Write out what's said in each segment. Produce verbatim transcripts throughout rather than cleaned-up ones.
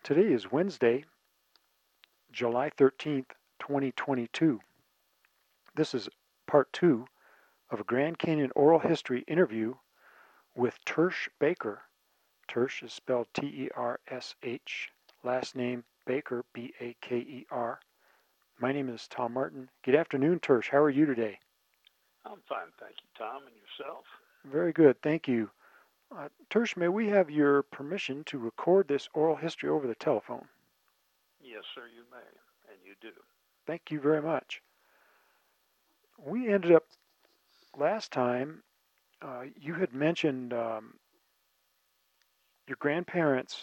Today is Wednesday, July thirteenth, twenty twenty-two. This is part two of a Grand Canyon oral history interview with Tersh Baker. Tersh is spelled T E R S H, last name Baker, B A K E R. My name is Tom Martin. Good afternoon, Tersh. How are you today? I'm fine, thank you, Tom. And yourself? Very good, thank you. Uh, Tersh, may we have your permission to record this oral history over the telephone? Yes, sir, you may, and you do. Thank you very much. We ended up last time, uh, you had mentioned um, your grandparents'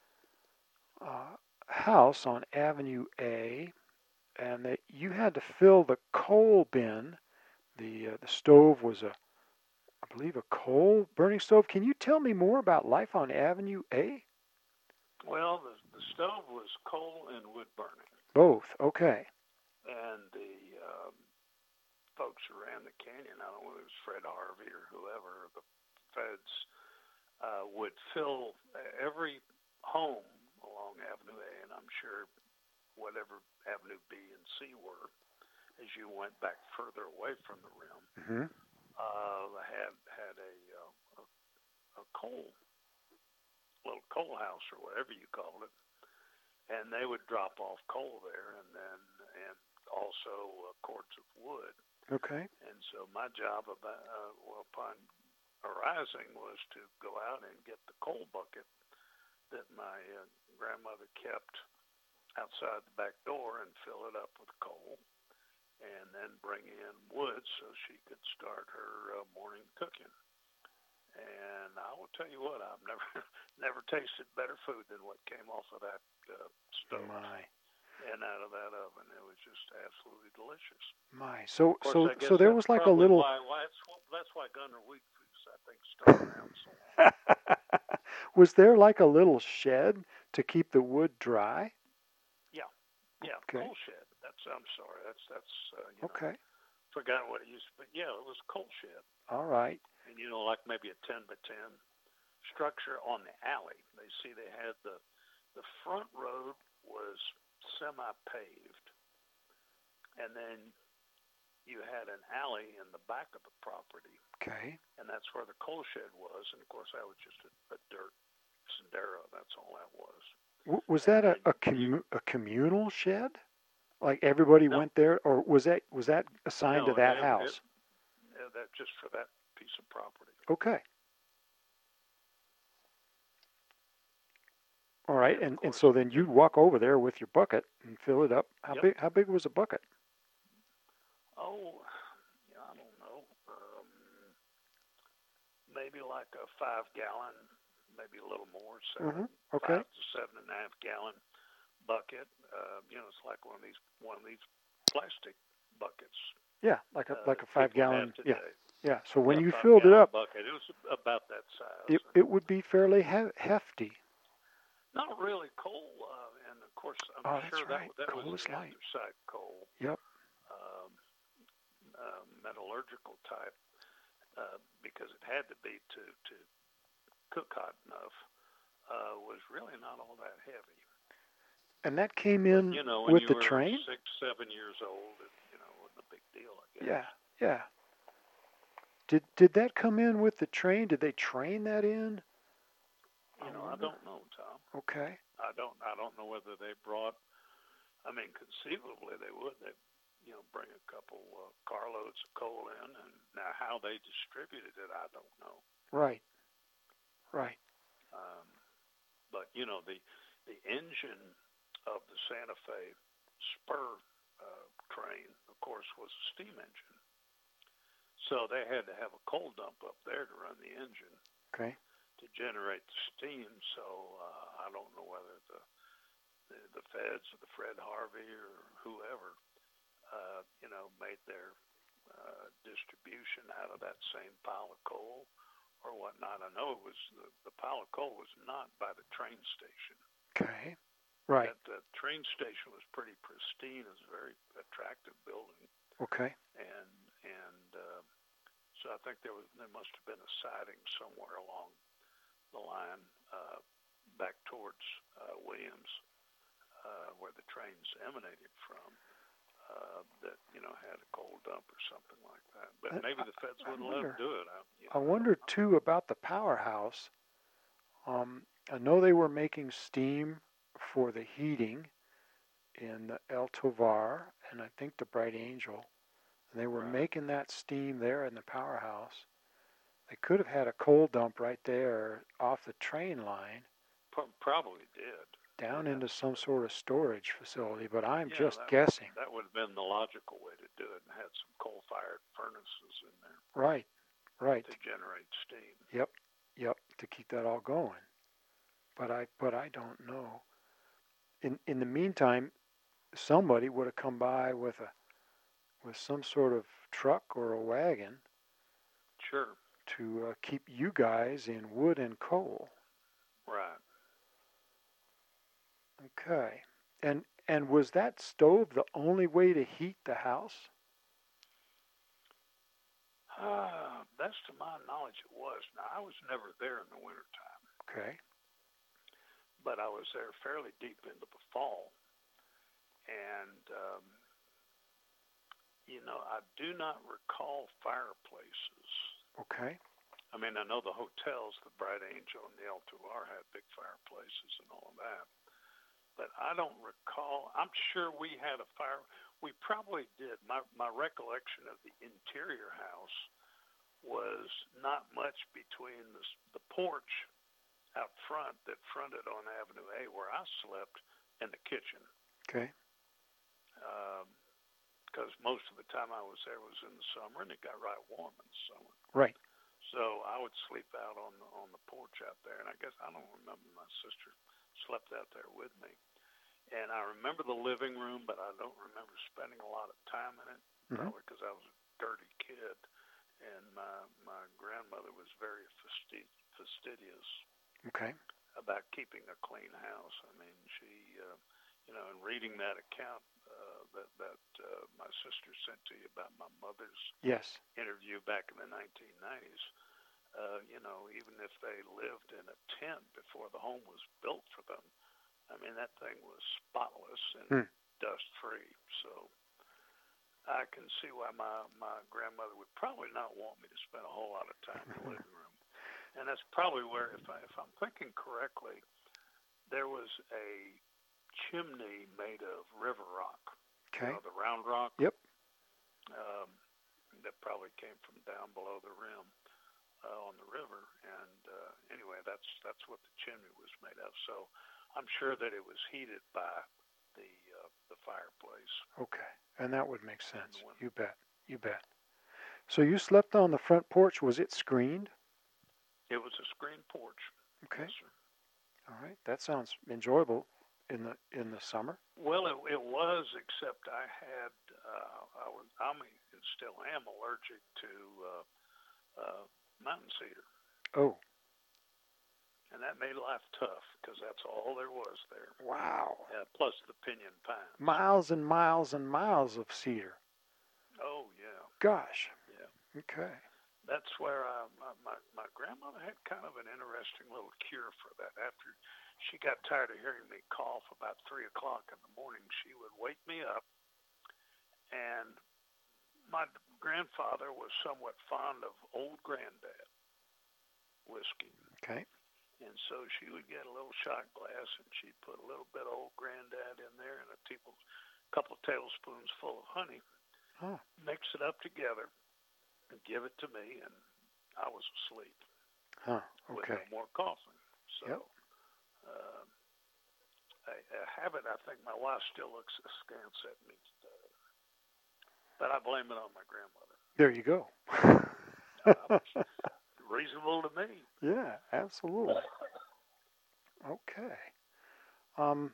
uh, house on Avenue A, and that you had to fill the coal bin. The uh, the stove was a, I believe, a coal burning stove. Can you tell me more about life on Avenue A? Well, the, the stove was coal and wood burning. Both. Okay. And the um, folks who ran the canyon, I don't know if it was Fred Harvey or whoever, the feds uh, would fill every home along Avenue A, and I'm sure whatever Avenue B and C were, as you went back further away from the rim, Mm-hmm. uh, had had a, uh, a a coal, little coal house or whatever you called it, and they would drop off coal there, and then and also uh, cords of wood. Okay. And so my job about uh, well, upon arising was to go out and get the coal bucket that my uh, grandmother kept outside the back door and fill it up with coal, and then bring in wood so she could start her uh, morning cooking. And I will tell you what, I've never never tasted better food than what came off of that uh, stove My. and out of that oven. It was just absolutely delicious. My. So Of course, so I guess so there that's was like a probably little. why, why that's, that's why Gunner Wheatfields, I think, stuck around so long. Was there like a little shed to keep the wood dry? Yeah, yeah, Okay. coal shed. That's I'm sorry, that's that's uh, you Okay. know, forgot what it used to be. Yeah, it was a coal shed. All right. And you know, like maybe a ten by ten structure on the alley. They see they had the the front road was semi paved, and then you had an alley in the back of the property. Okay. And that's where the coal shed was. And of course, that was just a, a dirt sendero. That's all that was. W- was And that a then a, you, commu- a communal shed? Like everybody no, went there, or was that was that assigned to no, that it, it, house? uh, that just for that piece of property. Okay. All right. And of And and course, so then it, you'd walk over there with your bucket and fill it up. How yep. big how big was a bucket? Oh, yeah, I don't know. Um, maybe like a five gallon, maybe a little more, seven, Mm-hmm. Okay. five to seven and a half gallon bucket. Uh, you know, it's like one of these one of these plastic buckets. Yeah, like a Uh, like a that five people gallon. have Yeah. today. Yeah. So when Yeah, you five filled it gallon up, bucket. It was about that size. it it would be fairly he- hefty. Not really coal, uh, and of course, I'm Oh, that's sure that right. that Coal was is light. anthracite coal, Yep. um, uh, metallurgical type, uh, because it had to be to to cook hot enough. Uh, was really not all that heavy. And that came But in you know, when with you the were train? six, seven years old, it you know wasn't a big deal, I guess. Yeah. Yeah. Did did that come in with the train? Did they train that in? You I know, I wonder. don't know, Tom. Okay. I don't I don't know whether they brought. I mean, conceivably they would. They, you know, bring a couple uh, carloads of coal in, and now how they distributed it, I don't know. Right. Right. Um, but you know, the the engine of the Santa Fe spur uh, train, of course, was a steam engine. So they had to have a coal dump up there to run the engine. Okay. To generate the steam. So uh, I don't know whether the, the the feds or the Fred Harvey or whoever, uh, you know, made their uh, distribution out of that same pile of coal or whatnot. I know it was the, the pile of coal was not by the train station. Okay. Right. That the train station was pretty pristine. It was a very attractive building. Okay. And and uh, so I think there was there must have been a siding somewhere along the line uh, back towards uh, Williams trains emanated from. Uh, that you know had a coal dump or something like that, but I, maybe the feds I wouldn't wonder, let them do it. I, you I know, I wonder don't know. too about the powerhouse. Um, I know they were making steam for the heating in the El Tovar and I think the Bright Angel. And they were Right. making that steam there in the powerhouse. They could have had a coal dump right there off the train line. Pro- probably did. Down Yeah. into some sort of storage facility, but I'm Yeah, just that guessing. Would, that would have been the logical way to do it, and had some coal-fired furnaces in there. Right, right. To generate steam. Yep, yep. To keep that all going. But I, but I don't know. In in the meantime, somebody would have come by with a, with some sort of truck or a wagon. Sure. To uh, keep you guys in wood and coal. Right. Okay. And and was that stove the only way to heat the house? Uh, that's to my knowledge it was. Now, I was never there in the wintertime. Okay. But I was there fairly deep into the fall. And, um, you know, I do not recall fireplaces. Okay. I mean, I know the hotels, the Bright Angel and the El Tovar had big fireplaces and all of that. But I don't recall. I'm sure we had a fire. We probably did. My my recollection of the interior house was not much between the, the porch out front that fronted on Avenue A where I slept and the kitchen. Okay. Because um, most of the time I was there was in the summer, and it got right warm in the summer. Right. So I would sleep out on the, on the porch out there, and I guess I don't remember my sister slept out there with me. And I remember the living room, but I don't remember spending a lot of time in it, mm-hmm. probably because I was a dirty kid, and my my grandmother was very fasti- fastidious. Okay. About keeping a clean house. I mean, she, uh, you know, and reading that account uh, that that uh, my sister sent to you about my mother's yes. interview back in the nineteen nineties, uh, you know, even if they lived in a tent before the home was built for them, I mean, that thing was spotless and hmm. dust-free. So I can see why my, my grandmother would probably not want me to spend a whole lot of time in the living room. And that's probably where, if, I, if I'm thinking correctly, there was a chimney made of river rock. Okay. You know, the round rock. Yep. Um, that probably came from down below the rim uh, on the river. And uh, anyway, that's that's what the chimney was made of. So I'm sure that it was heated by the uh, the fireplace. Okay, and that would make sense. You bet. You bet. So you slept on the front porch. Was it screened? It was a screened porch. Okay. Yes, sir. All right. That sounds enjoyable in the in the summer. Well, it, it was, except I had uh, I was I mean, and still am allergic to uh, uh, mountain cedar. Oh. And that made life tough because that's all there was there. Wow. Uh, plus the pinyon pine. Miles and miles and miles of cedar. Oh yeah. Gosh. Yeah. Okay. That's where I, my, my my grandmother had kind of an interesting little cure for that. After she got tired of hearing me cough about three o'clock in the morning, she would wake me up. And my grandfather was somewhat fond of Old Granddad whiskey. Okay. And so she would get a little shot glass, and she'd put a little bit of Old Granddad in there and a teaspoon, couple of tablespoons full of honey. Huh. Mix it up together and give it to me, and I was asleep. Huh. With Okay. no more coughing. So, yep. uh, a, a habit I think my wife still looks askance at me today. But I blame it on my grandmother. There you go. uh, reasonable to me. Yeah, absolutely. Okay. Um.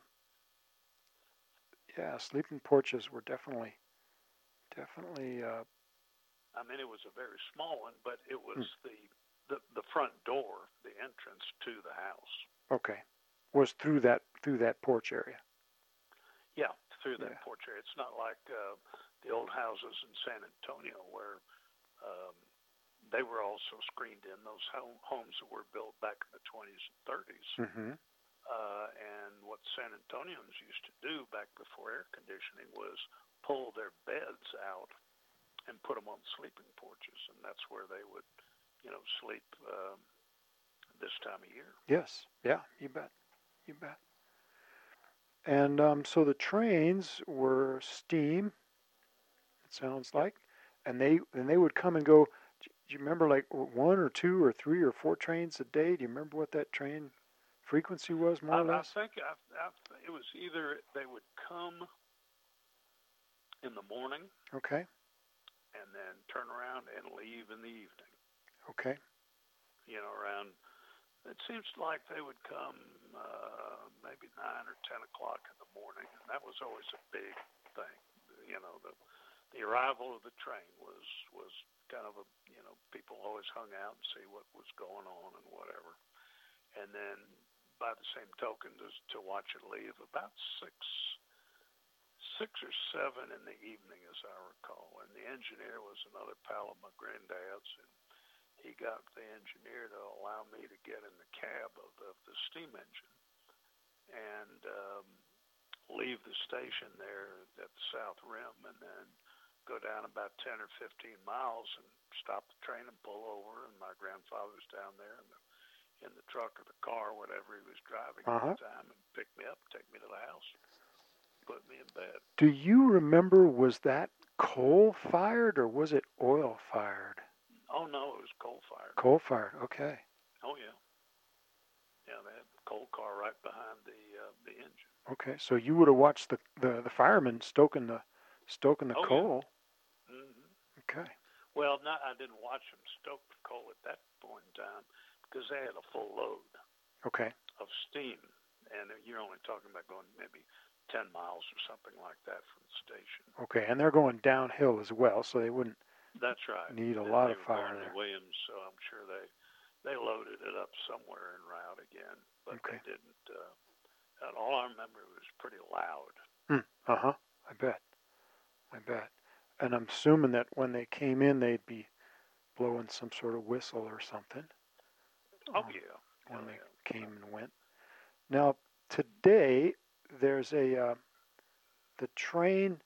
Yeah, sleeping porches were definitely, definitely. Uh, I mean, it was a very small one, but it was hmm. the, the the front door, the entrance to the house. Okay, was through that through that porch area. Yeah, through that yeah. porch area. It's not like uh, the old houses in San Antonio where um, they were also screened in. Those home, homes that were built back in the twenties and thirties. Mm-hmm. Uh, and what San Antonians used to do back before air conditioning was pull their beds out and put them on sleeping porches, and that's where they would, you know, sleep um, this time of year. Yes. Yeah. You bet. You bet. And um, so the trains were steam. It sounds Yep. like, and they and they would come and go. Do you remember like one or two or three or four trains a day? Do you remember what that train frequency was, more I, or I less? think I, I, it was either they would come in the morning Okay. and then turn around and leave in the evening. Okay. You know, around, it seems like they would come uh, maybe nine or ten o'clock in the morning, and that was always a big thing. You know, the the arrival of the train was was kind of a, you know, people always hung out and see what was going on and whatever. And then by the same token, to, to watch it leave about six six or seven in the evening, as I recall. And the engineer was another pal of my granddad's, and he got the engineer to allow me to get in the cab of the, of the steam engine and um, leave the station there at the South Rim, and then go down about ten or fifteen miles and stop the train and pull over. And my grandfather was down there in the in the truck or the car, whatever he was driving Uh-huh. at the time, and pick me up, take me to the house, put me in bed. Do you remember, was that coal fired or was it oil fired? Oh no, it was coal fired. Coal fired. Okay. Oh yeah, yeah. They had the coal car right behind the uh, the engine. Okay. So you would have watched the, the, the firemen stoking the stoking the Oh, coal. Yeah. Mm-hmm. Okay. Well, not I didn't watch them stoke the coal at that point in time because they had a full load Okay. of steam, and you're only talking about going maybe ten miles or something like that from the station. Okay. And they're going downhill as well, so they wouldn't That's right. need a And lot they of were fire going there. to Williams, so I'm sure they they loaded it up somewhere en route again, but Okay. they didn't. Uh, and all I remember it was pretty loud. Hmm. Uh-huh. I bet. I bet. And I'm assuming that when they came in, they'd be blowing some sort of whistle or something. Oh um, yeah. When Oh, they yeah. came and went. Now, today, there's a, uh, the train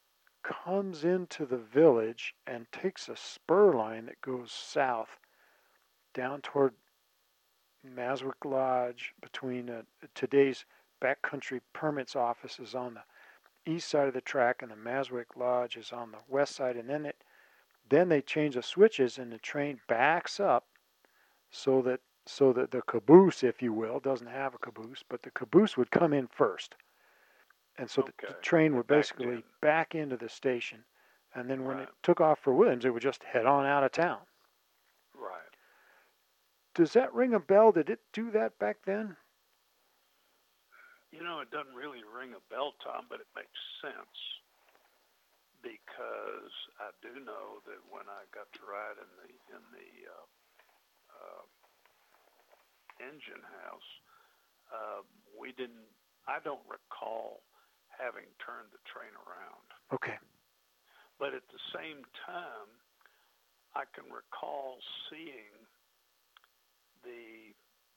comes into the village and takes a spur line that goes south down toward Maswick Lodge between uh, today's backcountry permits office is on the east side of the track and the Maswick Lodge is on the west side, and then it then they change the switches and the train backs up so that so that the caboose, if you will, doesn't have a caboose, but the caboose would come in first. And so the, Okay. the train They would backed basically in. back into the station, and then when Right. it took off for Williams, it would just head on out of town. Right. Does that ring a bell? Did it do that back then? You know, it doesn't really ring a bell, Tom, but it makes sense because I do know that when I got to ride in the in the uh, uh, engine house, uh, we didn't. I don't recall having turned the train around. Okay. But at the same time, I can recall seeing the.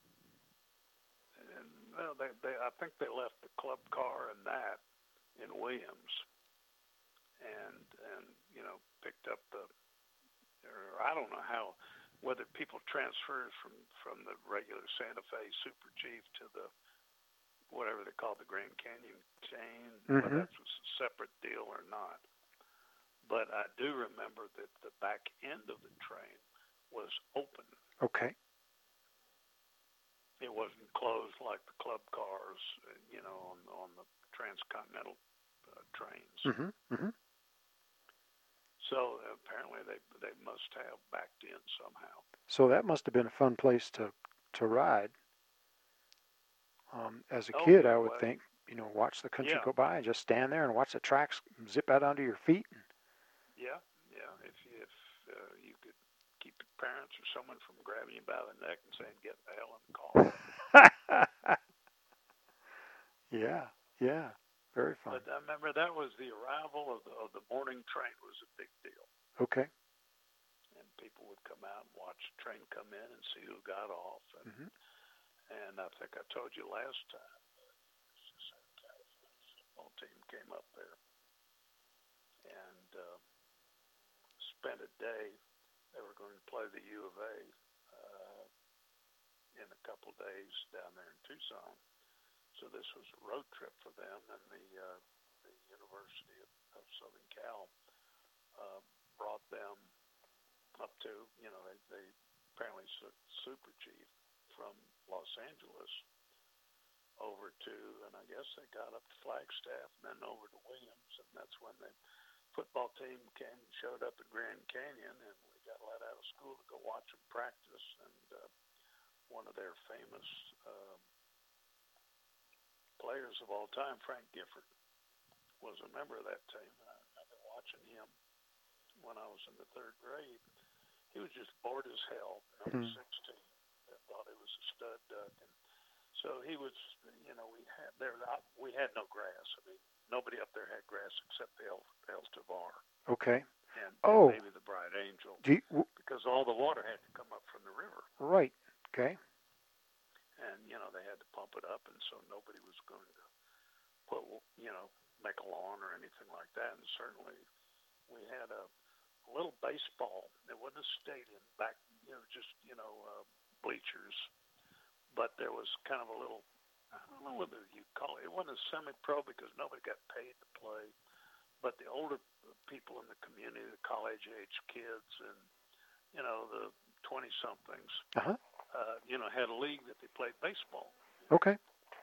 And, well, they, they, I think they left the club car and that in Williams, and and you know picked up the. Or I don't know how, whether people transferred from from the regular Santa Fe Super Chief to the whatever they call the Grand Canyon chain, Mm-hmm. whether that was a separate deal or not. But I do remember that the back end of the train was open. Okay. It wasn't closed like the club cars, you know, on on the transcontinental uh, trains. Mm-hmm. Mm-hmm. So apparently they they must have backed in somehow. So that must have been a fun place to to ride. Um, as a Oh, kid, yeah, I would well, think, you know, watch the country yeah. go by and just stand there and watch the tracks zip out under your feet. Yeah, yeah. If if uh, you could keep your parents or someone from grabbing you by the neck and saying, "Get the hell in the car." Yeah, yeah, very fun. But I remember that was the arrival of the of the morning train was a big deal. Okay. And people would come out and watch the train come in and see who got off. And, Mm-hmm. and I think I told you last time, the football team came up there and uh, spent a day. They were going to play the U of A uh, in a couple days down there in Tucson. So this was a road trip for them, and the uh, the University of, of Southern Cal uh, brought them up to, you know, they, they apparently super chief from Los Angeles over to, and I guess they got up to Flagstaff and then over to Williams, and that's when the football team came and showed up at Grand Canyon, and we got let out of school to go watch them practice. And uh, one of their famous uh, players of all time, Frank Gifford, was a member of that team. And I remember watching him when I was in the third grade. He was just bored as hell, number mm-hmm. sixteen. I thought he was a stud duck. And so he was, you know, we had there. We had no grass. I mean, nobody up there had grass except the El, El Tovar. Okay. And, oh. and maybe the Bright Angel. You, w- because all the water had to come up from the river. Right. Okay. And, you know, they had to pump it up, and so nobody was going to put, you know, make a lawn or anything like that. And certainly we had a little baseball. It wasn't a stadium back, you know, just, you know, uh, bleachers. But there was kind of a little, I don't know whether you call it, it wasn't a semi-pro because nobody got paid to play. But the older people in the community, the college-age kids and, you know, the twenty-somethings, uh-huh. uh, you know, had a league that they played baseball. Okay.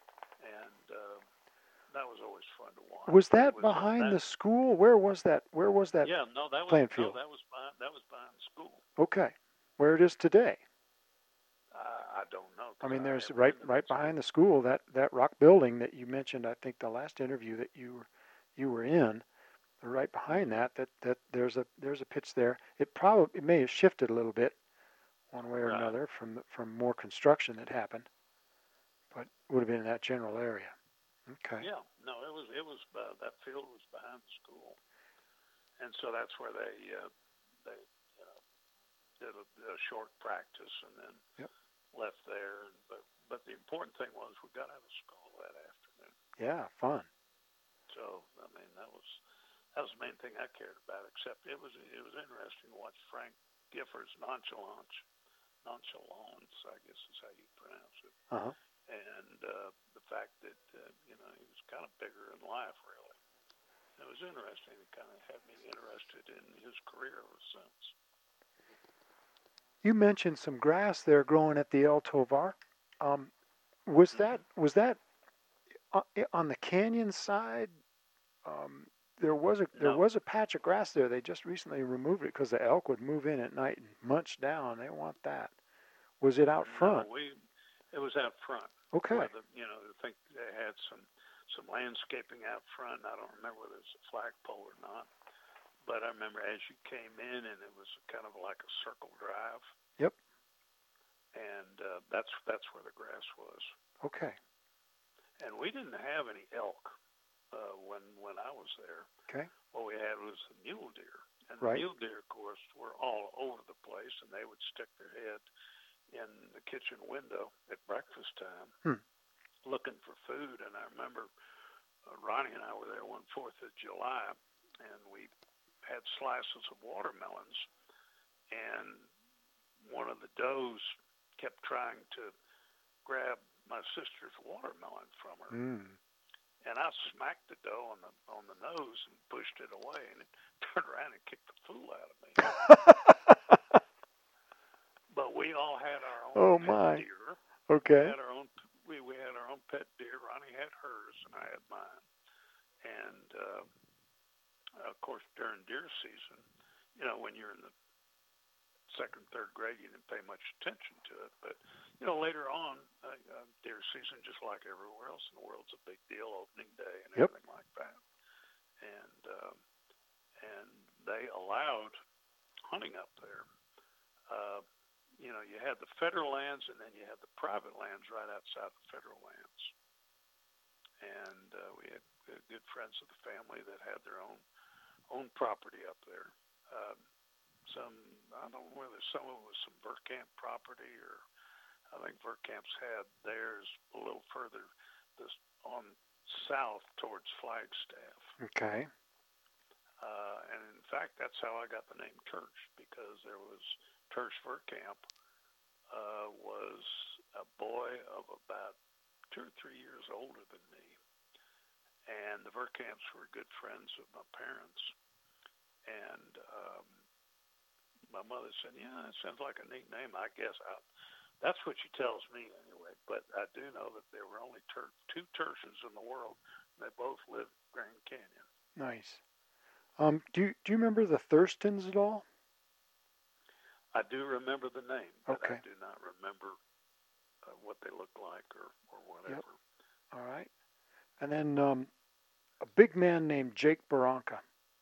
And uh, that was always fun to watch. Was that was behind that, the school? Where was that? Where was that? Yeah, no, that was playing field? No, that was behind, that was behind the school. Okay, where it is today? Uh, I don't know. I mean, there's I right right behind the school that, that rock building that you mentioned. I think the last interview that you were you were in, right behind that that, that there's a there's a pitch there. It probably it may have shifted a little bit, one way or right. another, from from more construction that happened, but it would have been in that general area. Okay. Yeah, no, it was it was uh, that field was behind the school, and so that's where they uh, they you know, did a, a short practice and then yep. left there. And, but but the important thing was we got out of school that afternoon. Yeah, fun. So I mean that was that was the main thing I cared about. Except it was it was interesting to watch Frank Gifford's nonchalance, nonchalance I guess is how you pronounce it. Uh-huh. And uh, the fact that, uh, you know, he was kind of bigger in life, really. It was interesting. It kind of had me interested in his career ever since. You mentioned some grass there growing at the El Tovar. Um, was mm-hmm. that was that on the canyon side? Um, there was a there no. was a patch of grass there. They just recently removed it because the elk would move in at night and munch down. They want that. Was it out front? No, we. It was out front. Okay. The, you know, I think they had some, some landscaping out front. I don't remember whether it was a flagpole or not. But I remember as you came in, and it was kind of like a circle drive. Yep. And uh, that's that's where the grass was. Okay. And we didn't have any elk uh, when when I was there. Okay. What we had was the mule deer. And right. the mule deer, of course, were all over the place, and they would stick their head in the kitchen window at breakfast time hmm. looking for food. And I remember uh, Ronnie and I were there one fourth of July, and we had slices of watermelons, and one of the does kept trying to grab my sister's watermelon from her. Mm. And I smacked the doe on the on the nose and pushed it away, and it turned around and kicked the fool out of me. But we all had our own oh, pet my. deer. Okay. We had our own. We, we had our own pet deer. Ronnie had hers, and I had mine. And uh, of course, during deer season, you know, when you're in the second, third grade, you didn't pay much attention to it. But you know, later on, uh, uh, deer season, just like everywhere else in the world, is a big deal. Opening day and yep. everything like that. And uh, and they allowed hunting up there. Uh, You know, you had the federal lands, and then you had the private lands right outside the federal lands. And uh, we, had, we had good friends of the family that had their own own property up there. Um, some, I don't know whether some of it was some Verkamp property or I think Verkamp's had theirs a little further this on south towards Flagstaff. Okay. Uh, and in fact, that's how I got the name Tersch, because there was Tersch Verkamp uh, was a boy of about two or three years older than me. And the Verkamps were good friends of my parents. And um, my mother said, yeah, that sounds like a neat name, I guess. I, that's what she tells me anyway. But I do know that there were only ter- two Tersches in the world. And they both lived in Grand Canyon. Nice. Um, do you, do you remember the Thurstons at all? I do remember the name, but Okay. I do not remember uh, what they looked like or, or whatever. Yep. All right. And then um, a big man named Jake Baranka.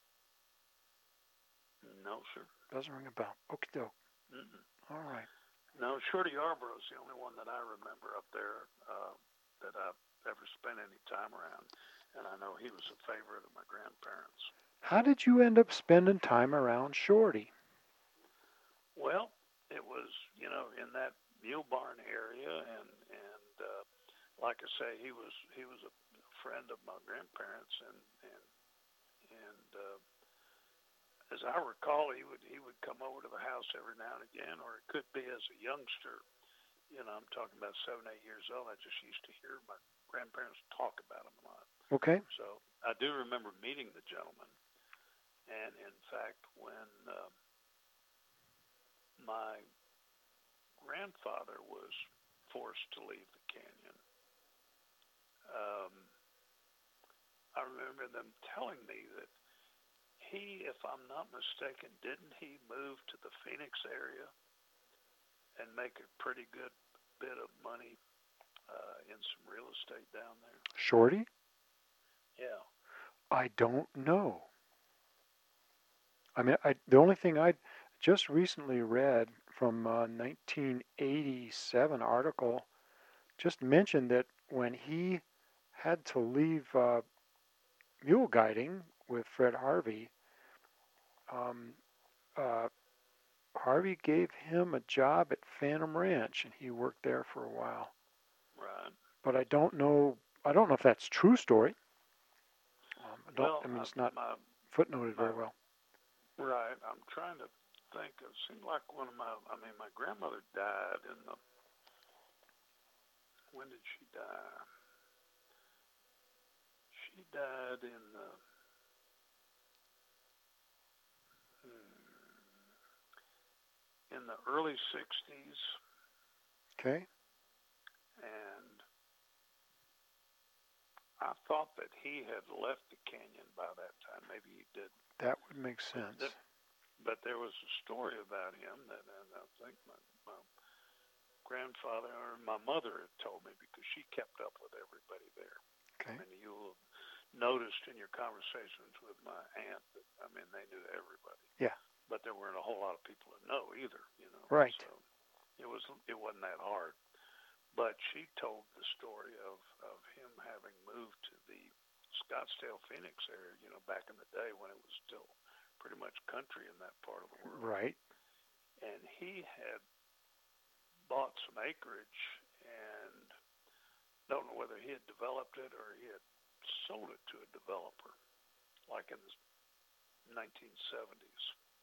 No, sir. Doesn't ring a bell. Okie doke. Mm-mm. All right. No, Shorty Yarborough is the only one that I remember up there uh, that I've ever spent any time around. And I know he was a favorite of my grandparents. How did you end up spending time around Shorty? Well, it was, you know, in that mule barn area, and and uh, like I say, he was he was a friend of my grandparents, and and and uh, as I recall, he would he would come over to the house every now and again, or it could be as a youngster. You know, I'm talking about seven, eight years old. I just used to hear my grandparents talk about him a lot. Okay. So I do remember meeting the gentleman, and in fact, when uh, my grandfather was forced to leave the canyon, um, I remember them telling me that he, if I'm not mistaken, didn't he move to the Phoenix area and make a pretty good bit of money uh, in some real estate down there? Shorty? Yeah. I don't know. I mean, I, the only thing I just recently read from a nineteen eighty-seven article just mentioned that when he had to leave uh, mule guiding with Fred Harvey, um, uh, Harvey gave him a job at Phantom Ranch, and he worked there for a while. Right. But I don't know. I don't know if that's true story. Um, I, don't, Well, I mean, it's uh, not my, footnoted my, very well. Right. I'm trying to think. It seemed like one of my, I mean, my grandmother died in the, when did she die? She died in the, hmm, in the early sixties. Okay. And I thought that he had left the canyon by that time. Maybe he did. That would make sense. But, but there was a story about him that, and I think my, my grandfather or my mother had told me, because she kept up with everybody there. Okay. And you'll have noticed in your conversations with my aunt that, I mean, they knew everybody. Yeah. But there weren't a whole lot of people that know either, you know. Right. So it was it wasn't that hard. But she told the story of, of him having moved to the Scottsdale, Phoenix area, you know, back in the day when it was still pretty much country in that part of the world. Right. And he had bought some acreage, and don't know whether he had developed it or he had sold it to a developer, like in the nineteen seventies,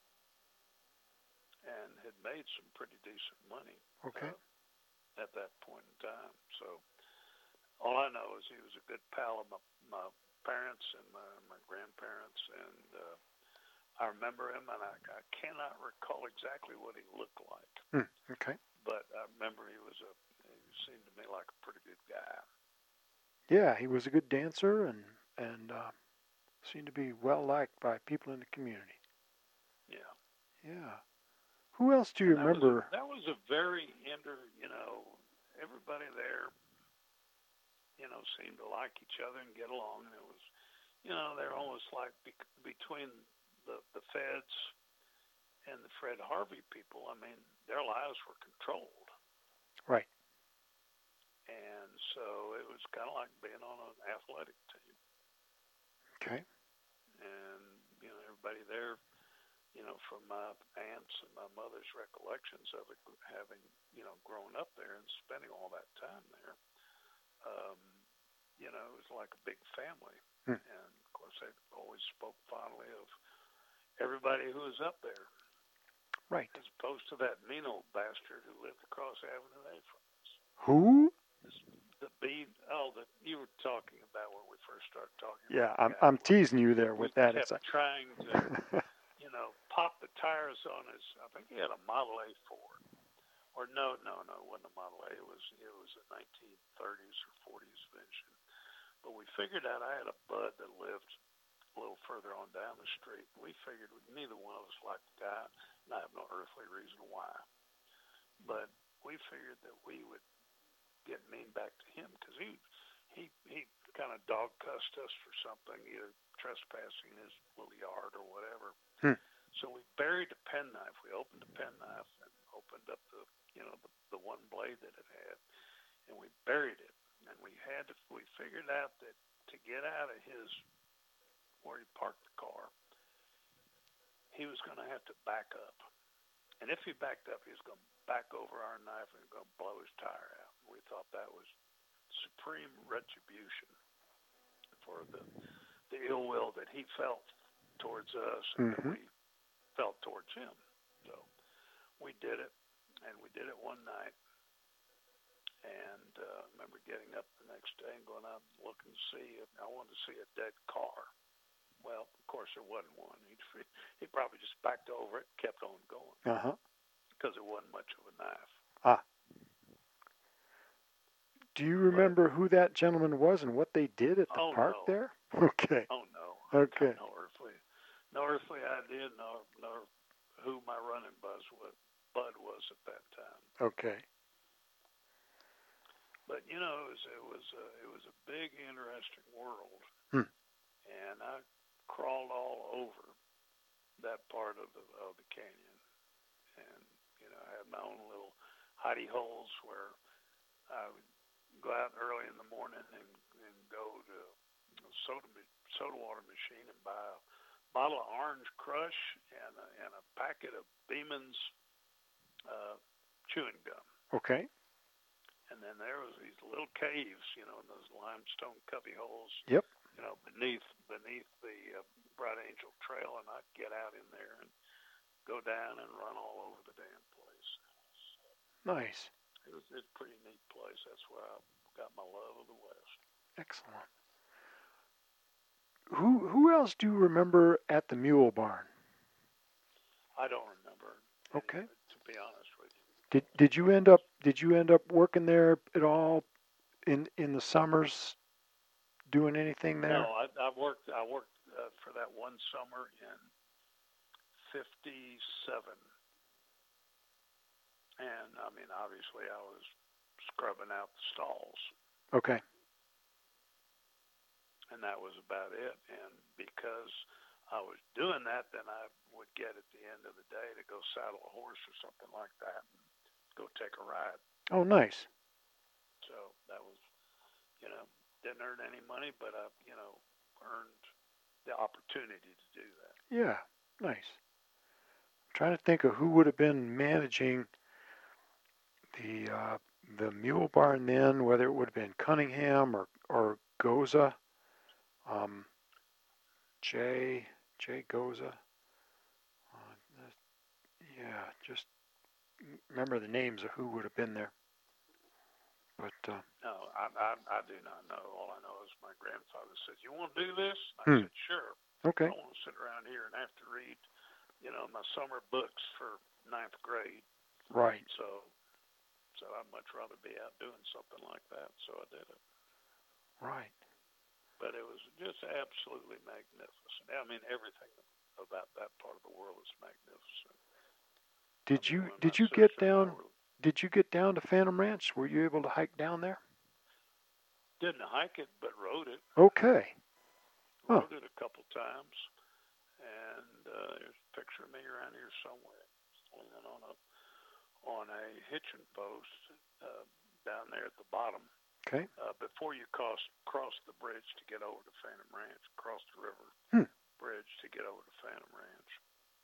and had made some pretty decent money. Okay. Uh, at that point in time. So all I know is he was a good pal of my, my parents and my, my grandparents, and uh, I remember him, and I, I cannot recall exactly what he looked like. Hmm. Okay. But I remember he was a, he seemed to me like a pretty good guy. Yeah, he was a good dancer and, and uh, seemed to be well liked by people in the community. Yeah. Yeah. Who else do you and that remember? Was a, that was a very inter, you know, everybody there, you know, seemed to like each other and get along. And it was, you know, they're almost like be, between the, the feds and the Fred Harvey people. I mean, their lives were controlled. Right. And so it was kind of like being on an athletic team. Okay. And, you know, everybody there you know, from my aunts and my mother's recollections of it, having, you know, grown up there and spending all that time there, um, you know, it was like a big family. Hmm. And, of course, they always spoke fondly of everybody who was up there. Right. As opposed to that mean old bastard who lived across Avenue A from us. Who? This, the B, oh, that you were talking about when we first started talking Yeah, about I'm I'm Cowboy. teasing you there with we that. kept It's like, trying to, you know, pop the tires on his. I think he had a Model A Ford, or no, no, no, it wasn't a Model A. It was it was a nineteen thirties or forties Vision. But we figured out I had a bud that lived a little further on down the street. We figured neither one of us liked the guy, and I have no earthly reason why. But we figured that we would get mean back to him because he he he kind of dog cussed us for something, either trespassing in his little yard or whatever. Hmm. So we buried the penknife. We opened the penknife and opened up the you know the, the one blade that it had, and we buried it. And we had to we figured out that to get out of his where he parked the car, he was going to have to back up. And if he backed up, he was going to back over our knife and going to blow his tire out. We thought that was supreme retribution for the the ill will that he felt towards us and mm-hmm. that we felt towards him. So we did it, and we did it one night. And uh, I remember getting up the next day and going out and looking to see if I wanted to see a dead car. Well, of course, there wasn't one. He he probably just backed over it and kept on going. Uh-huh. Because it wasn't much of a knife. Ah. Do you remember but, who that gentleman was and what they did at the oh, park no. there? Okay. Oh, no. Okay. No earthly, no earthly idea, nor, nor who my running buzz was, bud was at that time. Okay. But, you know, it was, it was, a, it was a big, interesting world. Hmm. And I crawled all over that part of the of the canyon. And, you know, I had my own little hidey holes where I would go out early in the morning and, and go to a soda, soda water machine and buy a bottle of Orange Crush and a, and a packet of Beeman's uh, chewing gum. Okay. And then there was these little caves, you know, in those limestone cubby holes. Yep. You know, beneath beneath the uh, Bright Angel Trail, and I'd get out in there and go down and run all over the damn place. So nice. It was it's a pretty neat place. That's where I got my love of the West. Excellent. Who who else do you remember at the Mule Barn? I don't remember. Okay. Any, to be honest with you. Did did you end up did you end up working there at all in in the summers? Doing anything there? No, I, I worked. I worked uh, for that one summer in fifty-seven, and I mean, obviously, I was scrubbing out the stalls. Okay. And that was about it. And because I was doing that, then I would get at the end of the day to go saddle a horse or something like that and go take a ride. Oh, nice. So that was, you know. Didn't earn any money, but I, you know, earned the opportunity to do that. Yeah, nice. I'm trying to think of who would have been managing the uh, the Mule Barn then, whether it would have been Cunningham or or Goza, um, Jay Jay Goza. Uh, yeah, just remember the names of who would have been there. But uh, no, I, I I do not know. All I know is my grandfather said, "You want to do this?" I hmm. said, "Sure." Okay. I don't want to sit around here and have to read, you know, my summer books for ninth grade. Right. So, so I'd much rather be out doing something like that. So I did it. Right. But it was just absolutely magnificent. I mean, everything about that part of the world is magnificent. Did I mean, you did my you get sister and I down? were- Did you get down to Phantom Ranch? Were you able to hike down there? Didn't hike it, but rode it. Okay. Huh. Rode it a couple times, and uh, there's a picture of me around here somewhere, leaning on a on a hitching post uh, down there at the bottom. Okay. Uh, before you cross cross the bridge to get over to Phantom Ranch, cross the river hmm. bridge to get over to Phantom Ranch.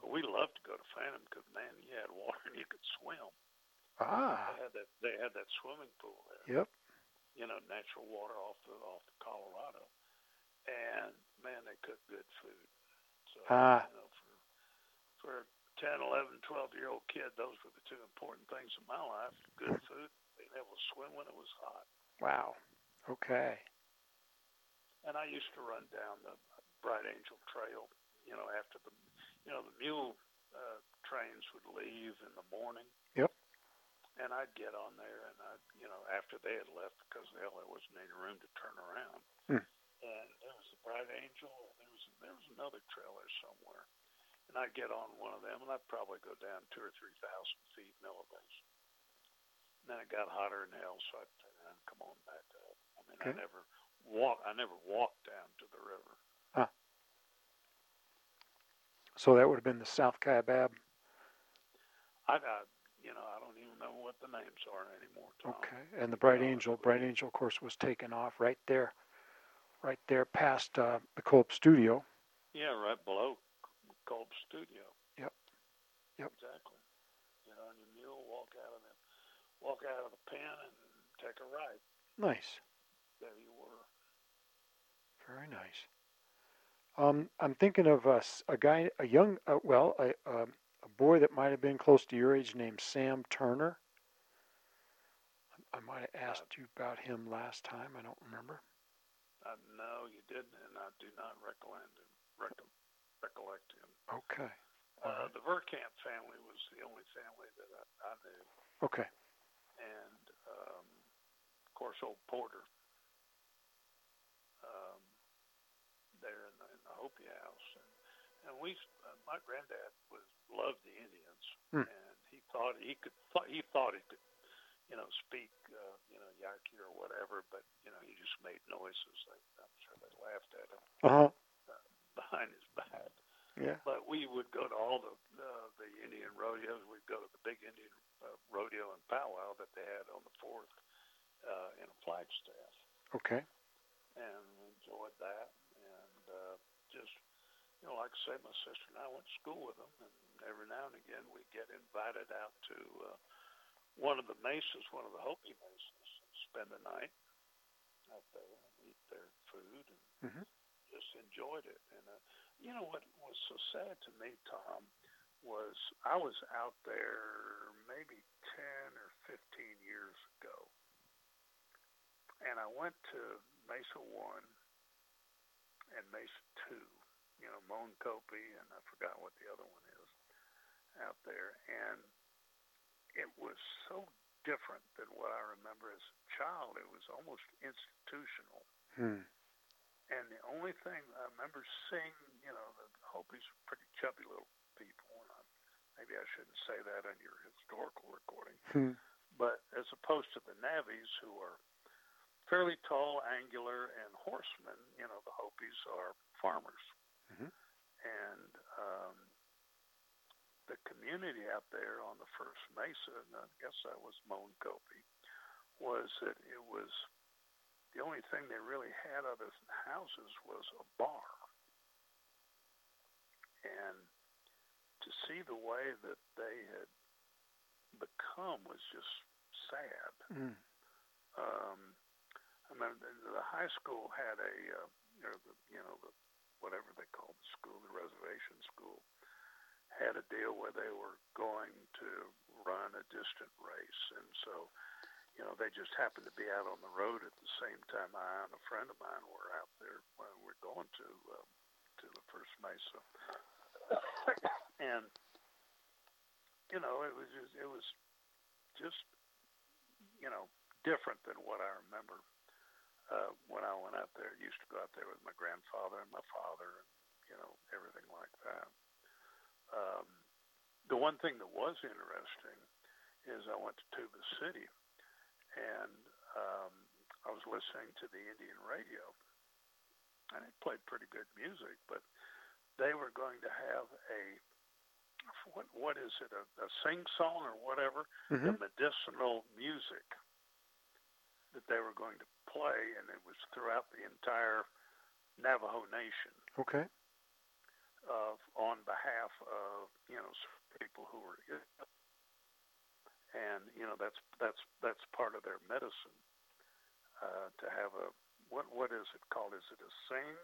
But we loved to go to Phantom because, man, you had water and you could swim. Ah. They had that. They had that swimming pool there. Yep. You know, natural water off the off the Colorado, and man, they cooked good food. So ah. you know, for for a ten, eleven, twelve year old kid, those were the two important things in my life: good food, being able to swim when it was hot. Wow. Okay. And I used to run down the Bright Angel Trail. You know, after the, you know, the mule uh, trains would leave in the morning. Yep. And I'd get on there, and I, you know, after they had left, because there wasn't any room to turn around. Hmm. And there was the Bright Angel, and there was there was another trail there somewhere. And I'd get on one of them, and I'd probably go down two or three thousand feet in elevation. And then it got hotter than hell, so I'd turn around and come on back up. I mean, okay. I never walk. I never walked down to the river. Huh. So that would have been the South Kaibab. I, I, you know, I don't even know what the names are anymore, Tom. Okay, and the Bright Angel, Bright Angel, of course, was taken off right there, right there past uh, the Kolb Studio. Yeah, right below Kolb Studio. Yep. Yep. Exactly. Get on your mule, walk out of the, walk out of the pen, and take a right. Nice. There you were. Very nice. Um, I'm thinking of a, a guy, a young, uh, well, a, a, a boy that might have been close to your age named Sam Turner. I, I might have asked uh, you about him last time. I don't remember. Uh, no, you didn't, and I do not recollect him. Rec- recollect him. Okay. Uh, right. The Verkamp family was the only family that I, I knew. Okay. And, um, of course, old Porter. Um, there in the, in the Hopi house, and, and we, uh, my granddad was loved the Indians, hmm. and he thought he could, th- he thought he could, you know, speak, uh, you know, Yaqui or whatever, but you know, he just made noises. Like, I'm sure they laughed at him uh-huh. uh, behind his back. Yeah. But we would go to all the uh, the Indian rodeos. We'd go to the big Indian uh, rodeo and powwow that they had on the fourth uh, in Flagstaff. Okay. And we enjoyed that. And uh, just, you know, like I say, my sister and I went to school with them, and every now and again we get invited out to uh, one of the mesas, one of the Hopi mesas, and spend the night out there and eat their food and mm-hmm. just enjoyed it. And uh, you know what was so sad to me, Tom, was I was out there maybe ten or fifteen years ago, and I went to Mesa One and Mesa Two, you know, Mon Kopi, and I forgot what the other one is out there. And it was so different than what I remember as a child. It was almost institutional. Hmm. And the only thing I remember seeing, you know, the Hopis are pretty chubby little people. And I, maybe I shouldn't say that on your historical recording. Hmm. But as opposed to the Navvies, who are fairly tall, angular, and horsemen, you know, the Hopis are farmers. Mm-hmm. And um, the community out there on the first mesa, and I guess that was Mon Kopi, was that it was the only thing they really had other than houses was a bar. And to see the way that they had become was just sad. Mm. Um, I mean, the, the high school had a, uh, or the, you know, the, whatever they called the school, the reservation school, had a deal where they were going to run a distant race. And so, you know, they just happened to be out on the road at the same time I and a friend of mine were out there when we were going to, uh, to the first mesa. And, you know, it was just, it was just, you know, different than what I remember uh, when I went out there. I used to go out there with my grandfather and my father and, you know, everything like that. Um, the one thing that was interesting is I went to Tuba City, and um, I was listening to the Indian radio, and it played pretty good music, but they were going to have a, what what is it, a, a sing-song or whatever, mm-hmm. the medicinal music that they were going to play, and it was throughout the entire Navajo Nation. Okay. of on behalf of you know people who were ill. And you know that's that's that's part of their medicine uh, to have a what what is it called? Is it a sing?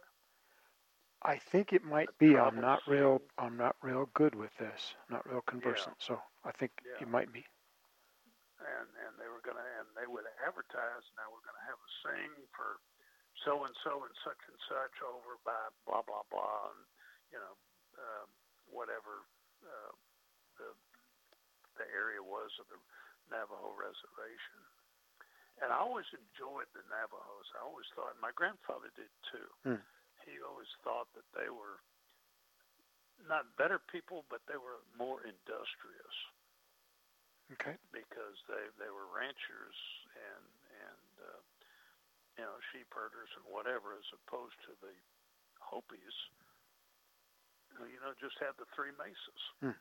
I think it might A be. I'm tribal not real. sing? I'm not real good with this. Not real Yeah, conversant. So I think yeah. it might be. And and they were gonna and they would advertise. Now we're gonna have a sing for so and so and such and such over by blah blah blah, and you know um, whatever uh, the the area was of the Navajo reservation. And I always enjoyed the Navajos. I always thought, my grandfather did too. Hmm. He always thought that they were not better people, but they were more industrious Okay. because they they were ranchers and and uh, you know sheep herders and whatever, as opposed to the Hopis, who you know just had the three mesas. Hmm.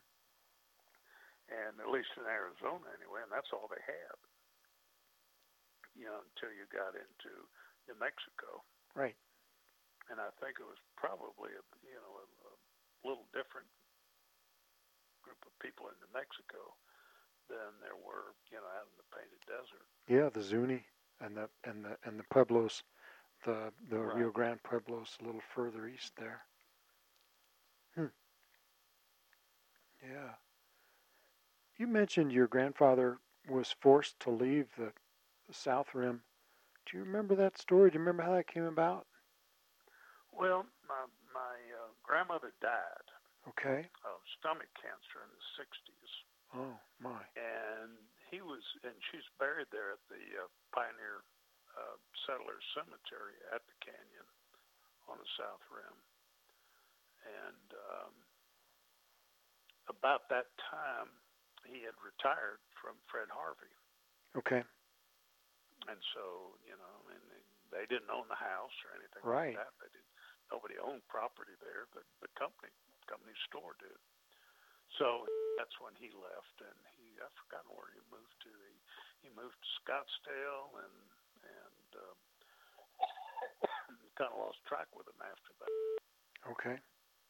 And at least in Arizona anyway, and that's all they had, you know, until you got into New Mexico. Right. And I think it was probably a, you know, a, a little different group of people in New Mexico than there were, you know, out in the Painted Desert. Yeah, the Zuni and the and the and the Pueblos, the the Right. Rio Grande Pueblos, a little further east there. Hmm. Yeah. You mentioned your grandfather was forced to leave the, the South Rim. Do you remember that story? Do you remember how that came about? Well, my my uh, grandmother died Okay. of stomach cancer in the sixties, Oh my. and he was, and she's buried there at the uh, Pioneer uh, Settlers Cemetery at the canyon on the South Rim. And um, about that time, he had retired from Fred Harvey. Okay. And so, you know, and they didn't own the house or anything Right. like that. They didn't. Nobody owned property there. The the company company store did. So that's when he left, and he I've forgotten where he moved to. He he moved to Scottsdale, and and uh, kind of lost track with him after that. Okay.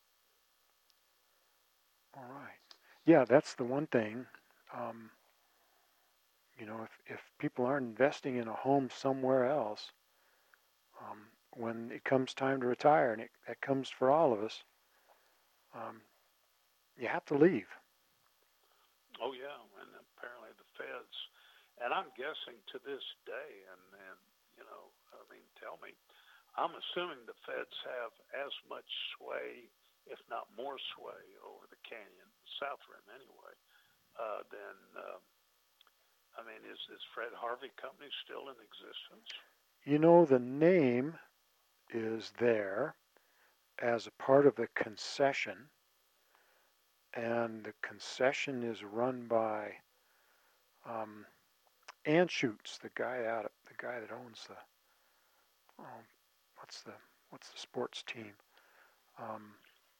All right. Yeah, that's the one thing. Um, you know, if, if people aren't investing in a home somewhere else, um, when it comes time to retire, and it, that comes for all of us, um, you have to leave. Oh yeah, and apparently the feds, and I'm guessing to this day, and and you know, I mean, tell me, I'm assuming the feds have as much sway, if not more sway, over the canyon, South Rim anyway, uh, than, uh, I mean, is is Fred Harvey Company still in existence? You know, the name is there as a part of the concession, and the concession is run by um, Anschutz, the guy out of, the guy that owns the oh, what's the what's the sports team? Um,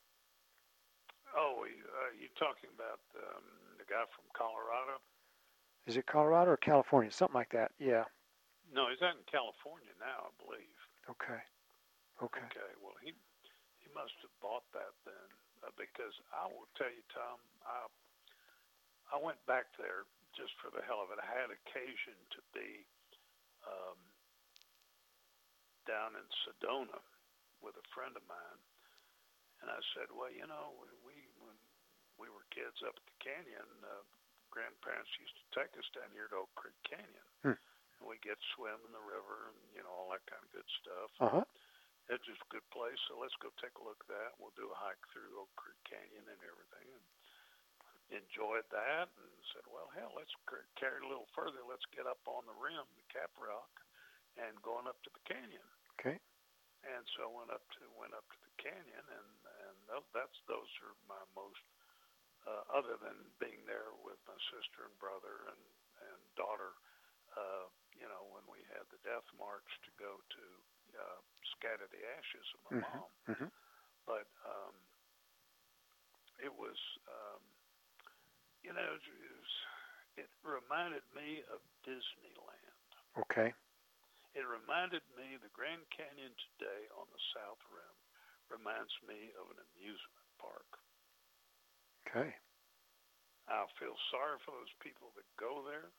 Oh, uh, you talking about um, the guy from Colorado? is it Colorado or California? Something like that. Yeah. No, he's out in California now, I believe. Okay. Okay. Okay. Well, he he must have bought that then, uh, because I will tell you, Tom, I I went back there just for the hell of it. I had occasion to be um, down in Sedona with a friend of mine, and I said, well, you know, we, we when we were kids up at the canyon, uh, grandparents used to take us down here to Oak Creek Canyon. Hmm. And we get to swim in the river and, you know, all that kind of good stuff. Uh-huh. It's just a good place, so let's go take a look at that. We'll do a hike through Oak Creek Canyon and everything. And enjoyed that and said, well, hell, let's carry it a little further. Let's get up on the rim, the Cap Rock, and going up to the canyon. Okay. And so went up to went up to the canyon, and and that's those are my most uh, other than being there with my sister and brother and and daughter. Uh, you know, when we had the death march to go to uh, scatter the ashes of my Mm-hmm. mom, Mm-hmm. but um, it was um, you know it, was, it reminded me of Disneyland. Okay. It reminded me, the Grand Canyon today on the South Rim reminds me of an amusement park. Okay. I feel sorry for those people that go there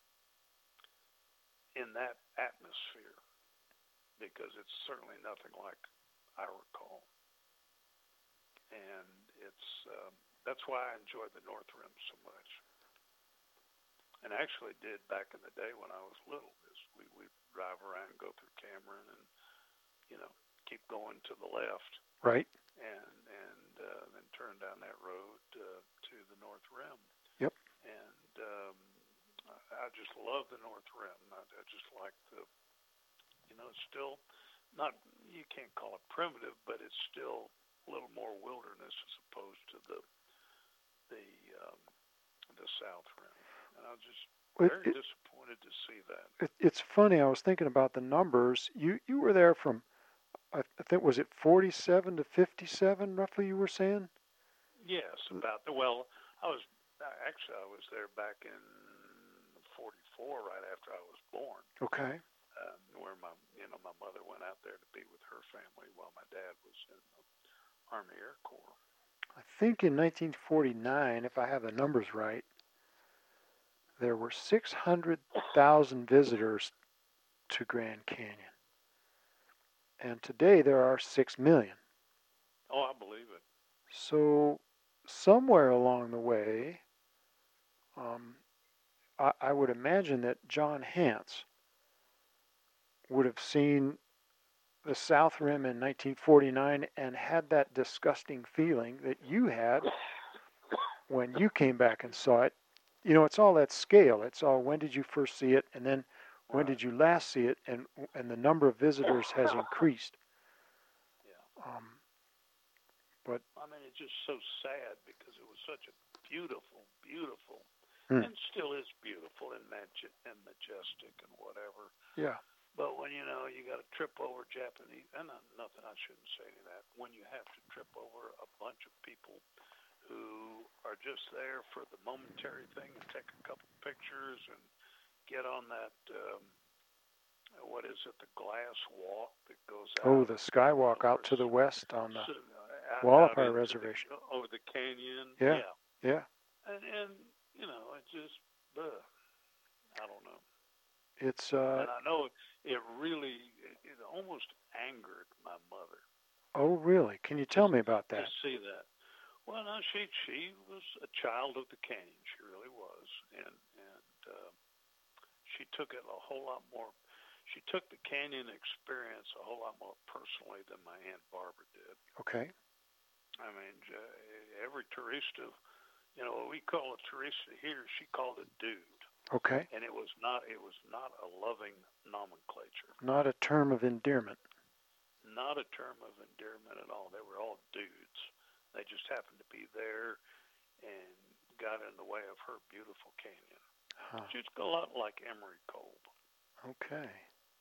in that atmosphere, because it's certainly nothing like I recall. And it's um, that's why I enjoyed the North Rim so much. And I actually did back in the day when I was little. Is we we drive around and go through Cameron and, you know, keep going to the left. Right. And and uh, then turn down that road uh, to the North Rim. Yep. And um, I just love the North Rim. I, I just like the, you know, it's still not, you can't call it primitive, but it's still a little more wilderness as opposed to the the um, the South Rim. And I was just very It, it, disappointed to see that. it, it's funny. I was thinking about the numbers. You you were there from, I think, was it forty-seven to fifty-seven, roughly, you were saying? Yes, about the, well, I was, actually, I was there back in forty-four, right after I was born. Okay. Um, where my, you know, my mother went out there to be with her family while my dad was in the Army Air Corps. I think in nineteen forty-nine, if I have the numbers right, there were six hundred thousand visitors to Grand Canyon. And today there are six million. Oh, I believe it. So somewhere along the way, um, I, I would imagine that John Hance would have seen the South Rim in nineteen forty-nine and had that disgusting feeling that you had when you came back and saw it. You know, it's all that scale. It's all, when did you first see it, and then when Right. did you last see it, and and the number of visitors has increased. Yeah. Um, but I mean, it's just so sad because it was such a beautiful, beautiful, hmm. and still is beautiful and maj- and majestic and whatever. Yeah. But when, you know, you got to trip over Japanese, and not, nothing, I shouldn't say any of that, when you have to trip over a bunch of people who are just there for the momentary thing and take a couple pictures and get on that, um, what is it, the glass walk that goes out. Oh, the skywalk out to the west on the so, uh, Wallapai Reservation. The, over the canyon. Yeah. Yeah. Yeah. And, and you know, it just, ugh, I don't know. It's, uh, and I know it really, it, it almost angered my mother. Oh, really? Can you tell me about that? To see that. Well, no, she she was a child of the canyon. She really was, and and uh, she took it a whole lot more. She took the canyon experience a whole lot more personally than my Aunt Barbara did. Okay. I mean, every tourista, you know, what we call a tourista here, she called a dude. Okay. And it was not it was not a loving nomenclature. Not a term of endearment. Not a term of endearment at all. They were all dudes. They just happened to be there and got in the way of her beautiful canyon. Huh. She's a lot like Emery Kolb. Okay.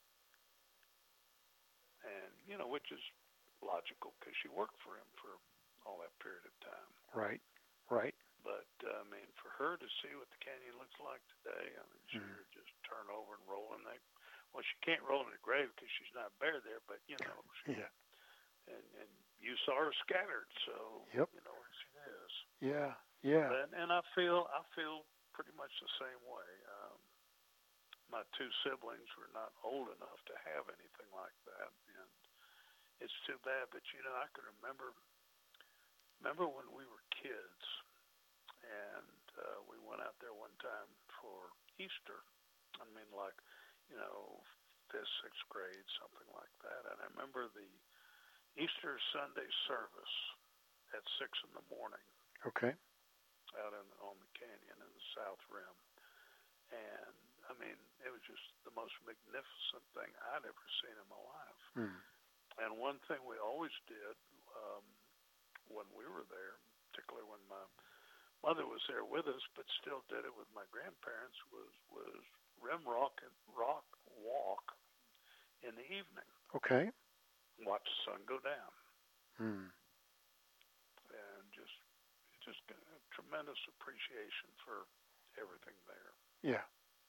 And, you know, which is logical because she worked for him for all that period of time. Right. Right. But, uh, I mean, for her to see what the canyon looks like today, I mean, she mm. would just turn over and roll in that. Well, she can't roll in the grave because she's not buried there, but, you know. She, yeah. And, and you saw her scattered, so yep. you know where she is. Yeah, yeah. But, and I feel I feel pretty much the same way. Um, my two siblings were not old enough to have anything like that, and it's too bad. But you know, I can remember remember when we were kids, and uh, we went out there one time for Easter. I mean, like, you know, fifth, sixth grade, something like that. And I remember the Easter Sunday service at six in the morning. Okay. Out in, on the canyon in the South Rim. And, I mean, it was just the most magnificent thing I'd ever seen in my life. Mm. And one thing we always did um, when we were there, particularly when my mother was there with us, but still did it with my grandparents, was, was Rim Rock and Rock walk in the evening. Okay. Watch the sun go down. Mm. And just just a tremendous appreciation for everything there. Yeah.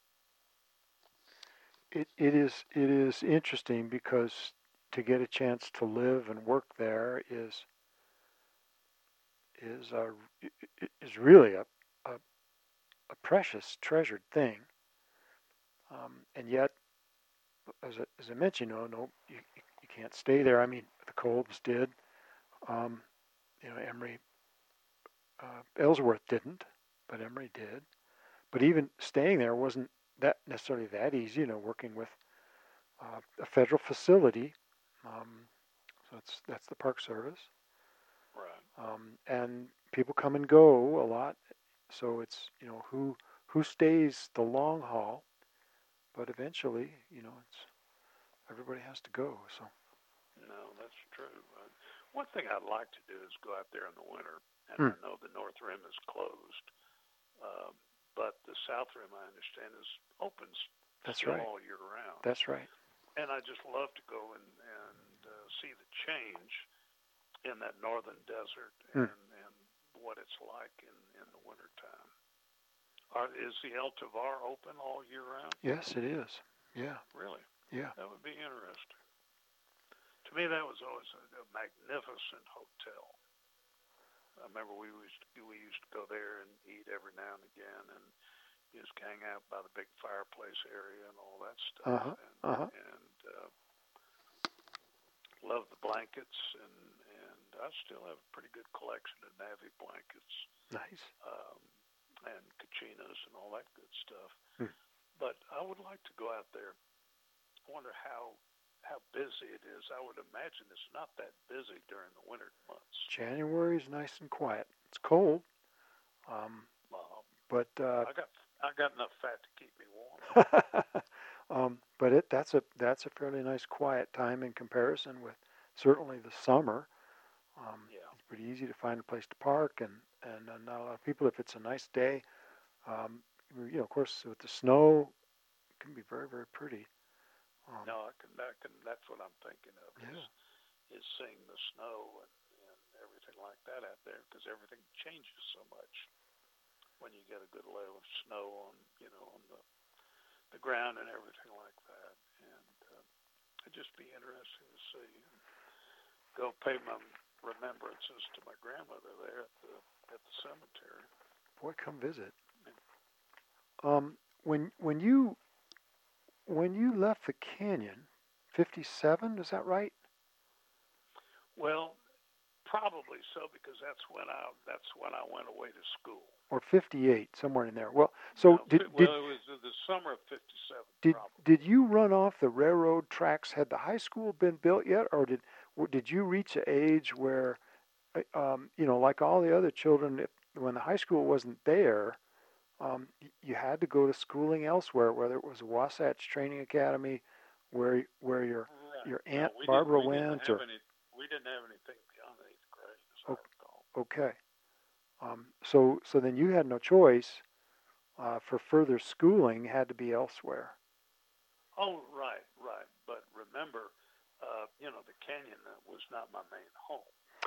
It it is it is interesting because to get a chance to live and work there is is a is really a a, a precious, treasured thing. Um, and yet, as I, as I mentioned, you know, no, you, you can't stay there. I mean, the Kolbs did. Um, you know, Emory, uh, Ellsworth didn't, but Emory did. But even staying there wasn't that necessarily that easy. You know, working with uh, a federal facility. Um, so that's that's the Park Service. Right. Um, and people come and go a lot. So it's, you know, who who stays the long haul. But eventually, you know, it's everybody has to go. So. No, that's true. Uh, one thing I'd like to do is go out there in the winter, and Hmm. I know the North Rim is closed, um, but the South Rim, I understand, is open That's still right. all year round. That's right. And I just love to go and, and uh, see the change in that northern desert Hmm. and, and what it's like in, in the wintertime. Are, is the El Tovar open all year round? Yes, it is. Yeah. Really? Yeah. That would be interesting. To me, that was always a, a magnificent hotel. I remember we used to, we used to go there and eat every now and again, and just hang out by the big fireplace area and all that stuff. Uh huh. And, Uh huh. and uh, love the blankets, and and I still have a pretty good collection of Navy blankets, Nice. um, and Kachinas and all that good stuff. Hmm. But I would like to go out there. I wonder how how busy it is. I would imagine it's not that busy during the winter months. January is nice and quiet. It's cold, um, Um, but uh, I got I got enough fat to keep me warm. um, but it that's a that's a fairly nice quiet time in comparison with certainly the summer. Um, Yeah. it's pretty easy to find a place to park, and and uh, not a lot of people. If it's a nice day, um, you know, of course, with the snow, it can be very very pretty. Um, No, I can, I can. That's what I'm thinking of. yeah. Is, is seeing the snow and, and everything like that out there, because everything changes so much when you get a good layer of snow on, you know, on the the ground and everything like that. And uh, it'd just be interesting to see. Go pay my remembrances to my grandmother there at the at the cemetery. Boy, come visit. Um, when when you when you left the canyon, fifty-seven, is that right? Well, probably so, because that's when I that's when I went away to school. Or fifty-eight, somewhere in there. Well, so No, did well, did it was the summer of fifty-seven, did probably. did you run off the railroad tracks? Had the high school been built yet, or did did you reach an age where, uh, um, you know, like all the other children, if, when the high school wasn't there, um, you had to go to schooling elsewhere, whether it was Wasatch Training Academy, where where your Right. your No, aunt we didn't. Barbara We didn't went, have or any. We didn't have anything beyond eighth grade, as I o- recall. okay. Um, so so then you had no choice. Uh, for further schooling, had to be elsewhere. Oh, right, right. But remember, uh, you know, the canyon uh, was not my main home.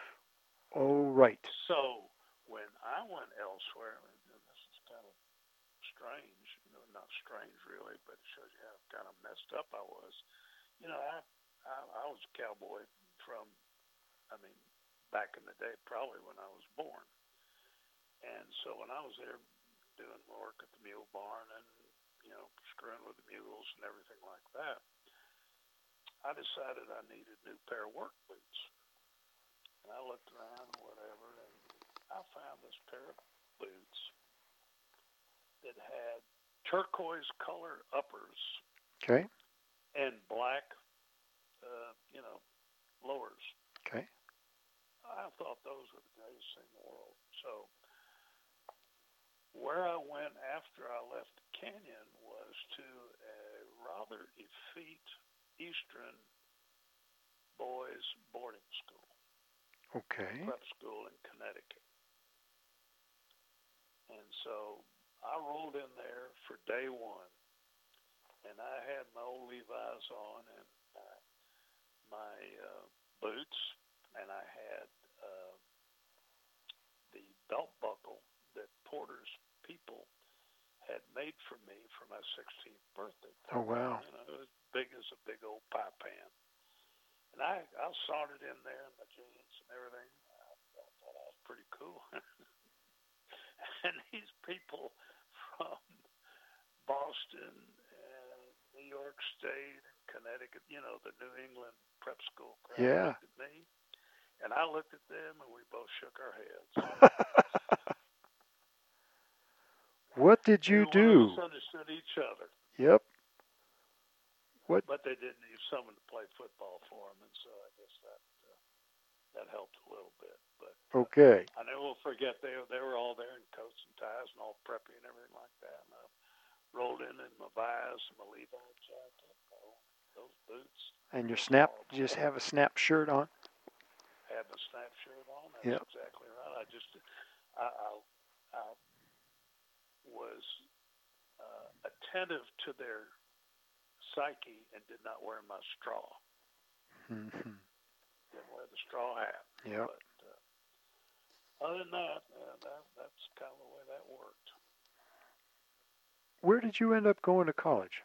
Oh, right. So when I went elsewhere, and this is kind of strange, you know, not strange really, but it shows you how kind of messed up I was. You know, I I, I was a cowboy from, I mean, back in the day, probably when I was born. And so when I was there doing work at the mule barn and, you know, screwing with the mules and everything like that, I decided I needed a new pair of work boots. And I looked around and whatever, and I found this pair of boots that had turquoise color uppers Okay. and black, uh, you know, lowers. Okay. I thought those were the greatest thing in the world. So where I went after I left the canyon was to a rather effete Eastern boys boarding school, Okay. prep school in Connecticut. And so I rolled in there for day one, and I had my old Levi's on and uh, my uh, boots, and I had uh, the belt buckle that Porter's people had made for me for my sixteenth birthday party. Oh, wow. You know, it was big as a big old pie pan. And I, I sauntered in there in my jeans and everything. I thought I was pretty cool. And these people from Boston and New York State and Connecticut, you know, the New England prep school crowd, Yeah. looked at me, and I looked at them, and we both shook our heads. What did you Neither do? one of us understood each other. Yep. What? But they did need someone to play football for them, and so I guess that uh, that helped a little bit. But uh, Okay. I never will forget they they were all there in coats and ties and all preppy and everything like that. And I rolled in in my Vice, my Levi jacket, oh, those boots. And your snap, you just have a snap shirt on? Had my snap shirt on. That's yep. exactly right. I just I I, I was uh, attentive to their psyche and did not wear my straw. Mm-hmm. Didn't wear the straw hat. Yep. But uh, other than that, uh, that, that's kind of the way that worked. Where did you end up going to college?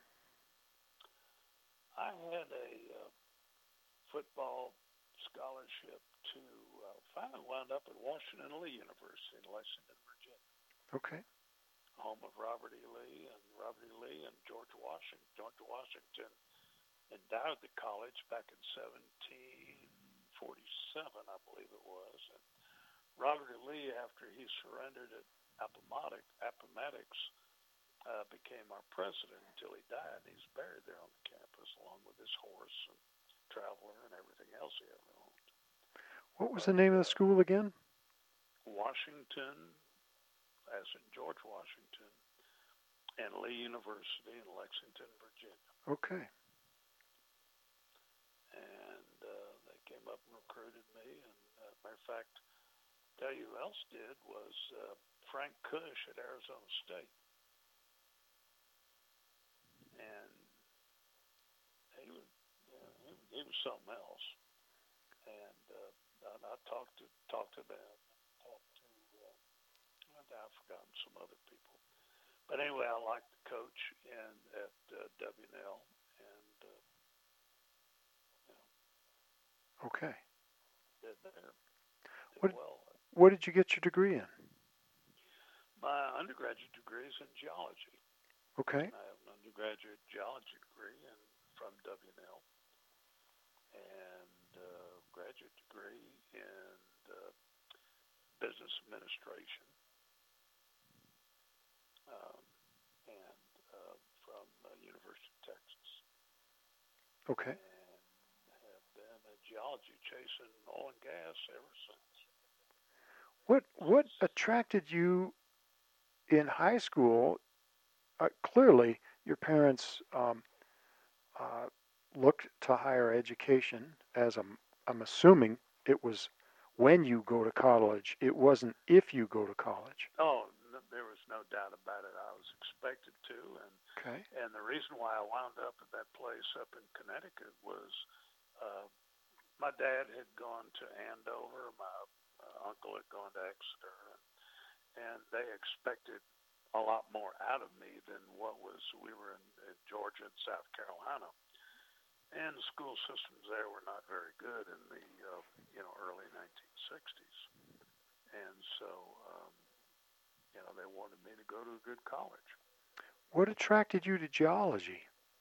I had a uh, football scholarship to uh, finally wound up at Washington and Lee University in Lexington, Virginia. Okay. Home of Robert E. Lee, and Robert E. Lee and George Washington. George Washington endowed the college back in seventeen forty-seven, I believe it was. And Robert E. Lee, after he surrendered at Appomattox, Appomattox uh, became our president until he died. He's buried there on the campus along with his horse and Traveler and everything else he ever owned. What was the name of the school again? Washington, as in George Washington, and Lee University in Lexington, Virginia. Okay. And uh, they came up and recruited me. And uh, matter of fact, tell you who else did was uh, Frank Cush at Arizona State. And he was, you know, he, he was something else. And uh, I, I talked to talked to them, talked to uh, I've forgotten some other people. But anyway, I liked the coach and at uh, W N L, and uh, you know, Okay. did there, did what, well. What did you get your degree in? My undergraduate degree is in geology. Okay. I have an undergraduate geology degree in, from W N L, and uh, graduate degree in uh, business administration. Um, and uh, from uh, University of Texas. Okay. And have been a geology chasing oil and gas ever since. What What attracted you in high school? Uh, clearly, your parents um, uh, looked to higher education as I'm, I'm assuming it was when you go to college. It wasn't if you go to college. Oh, no, there was no doubt about it. I was expected to, and okay. and the reason why I wound up at that place up in Connecticut was uh, my dad had gone to Andover, my uh, uncle had gone to Exeter, and, and they expected a lot more out of me than what was. We were in, in Georgia and South Carolina, and the school systems there were not very good in the uh, you know early nineteen sixties, and so um, you know they wanted me to go to a good college. What attracted you to geology?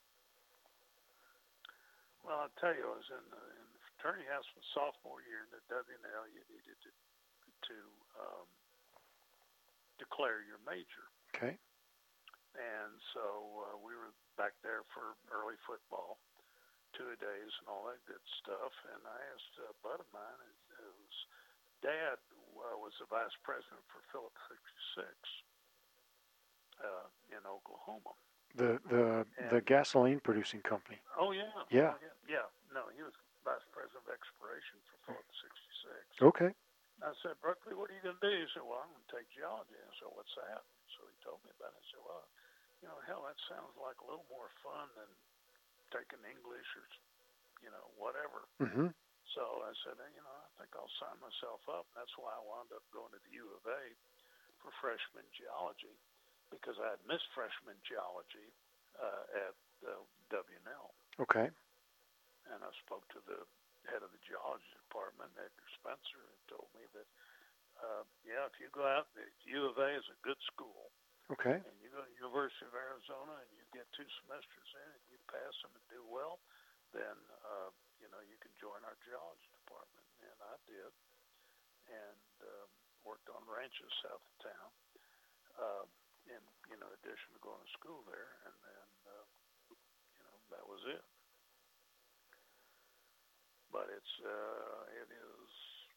Well, I'll tell you, I was in the, in the fraternity house my sophomore year in the W N L. You needed to to um, declare your major. Okay. And so uh, we were back there for early football, two-a-days and all that good stuff. And I asked a bud of mine, his dad uh, was the vice president for Phillips sixty-six uh, in Oklahoma. The the and, the gasoline producing company. Oh yeah. Yeah. Oh, yeah. Yeah. No, he was vice president of exploration for Phillips sixty-six. Okay. I said, Berkeley, what are you going to do? He said, well, I'm going to take geology. I said, what's that? So he told me about it. I said, well, you know, hell, that sounds like a little more fun than taking English or, you know, whatever. Mm-hmm. So I said, you know, I think I'll sign myself up. And that's why I wound up going to the U of A for freshman geology, because I had missed freshman geology uh, at uh, W N L. Okay. And I spoke to the head of the geology department, Edgar Spencer, and told me that uh, yeah, if you go out, U of A is a good school, Okay. and you go to University of Arizona and you get two semesters in and you pass them and do well, then uh, you know you can join our geology department, and I did, and um, worked on ranches south of town, uh, in you know addition to going to school there, and then uh, you know that was it. But it's uh, it is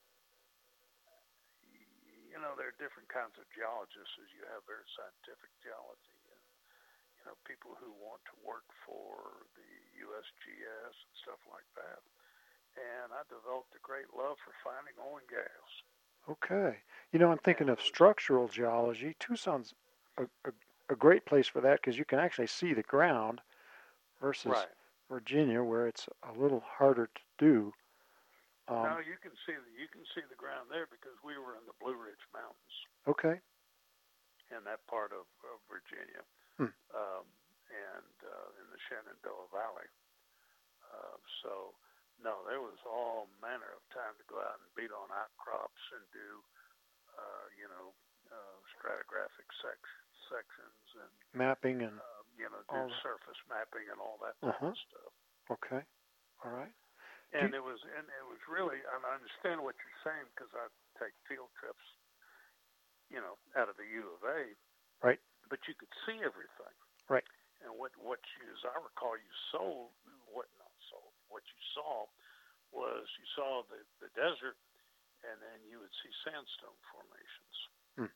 you know there are different kinds of geologists. As you have very scientific geology, and you know people who want to work for the U S G S and stuff like that. And I developed a great love for finding oil and gas. Okay. You know, I'm thinking And of it was structural geology. Tucson's a, a, a great place for that because you can actually see the ground versus right. Virginia, where it's a little harder to do. Um, Now you can see the, you can see the ground there because we were in the Blue Ridge Mountains okay. in that part of, of Virginia, Hmm. um, and uh, in the Shenandoah Valley. Uh, so no, there was all manner of time to go out and beat on outcrops and do uh, you know uh, stratigraphic sec- sections and Mapping and uh, you know do all that. surface mapping and all that type Uh-huh. of stuff. Okay. All right. And Do it was, and it was really, and I understand what you're saying because I take field trips, you know, out of the U of A. Right. But you could see everything. Right. And what, what you, as I recall, you sold, what not sold, what you saw was you saw the, the desert, and then you would see sandstone formations. Hmm.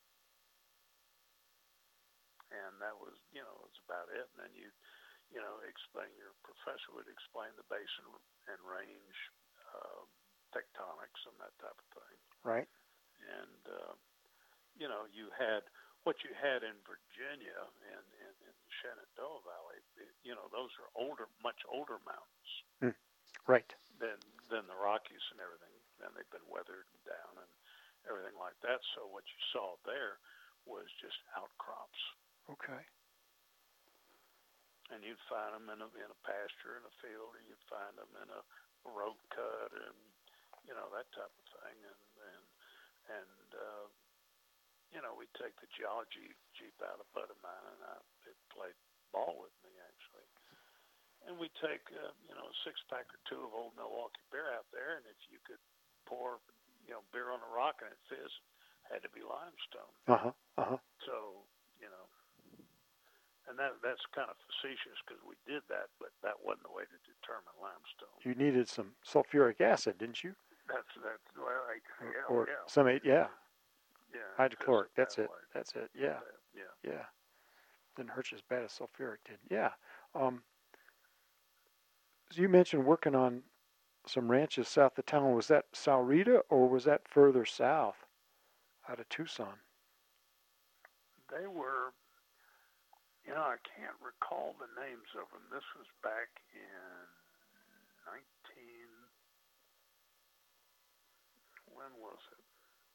And that was, you know, was about it. And then you, you know, explain, your professor would explain the basin and range uh, tectonics and that type of thing. Right. And, uh, you know, you had what you had in Virginia and in the Shenandoah Valley, it, you know, those are older, much older mountains Hmm. Right. than, than the Rockies and everything. And they've been weathered down and everything like that. So what you saw there was just outcrops. Okay. And you'd find them in a, in a pasture in a field, or you'd find them in a road cut, and you know that type of thing. And and and uh, you know we'd take the geology jeep out of buddy of mine, and I it played ball with me actually. And we'd take uh, you know a six pack or two of old Milwaukee beer out there, and if you could pour you know beer on a rock and it fizzed, it had to be limestone. Uh huh. Uh huh. So you know. And that that's kind of facetious because we did that, but that wasn't the way to determine limestone. You needed some sulfuric acid, didn't you? That's that's well, I, yeah, Or yeah, some, yeah. yeah. Hydrochloric. That's That it. way. That's it. Yeah. Yeah. Yeah. Didn't hurt you as bad as sulfuric did. Yeah. Um, so you mentioned working on some ranches south of town. Was that Sahuarita or was that further south out of Tucson? They were, you know, I can't recall the names of them. This was back in nineteen. When was it?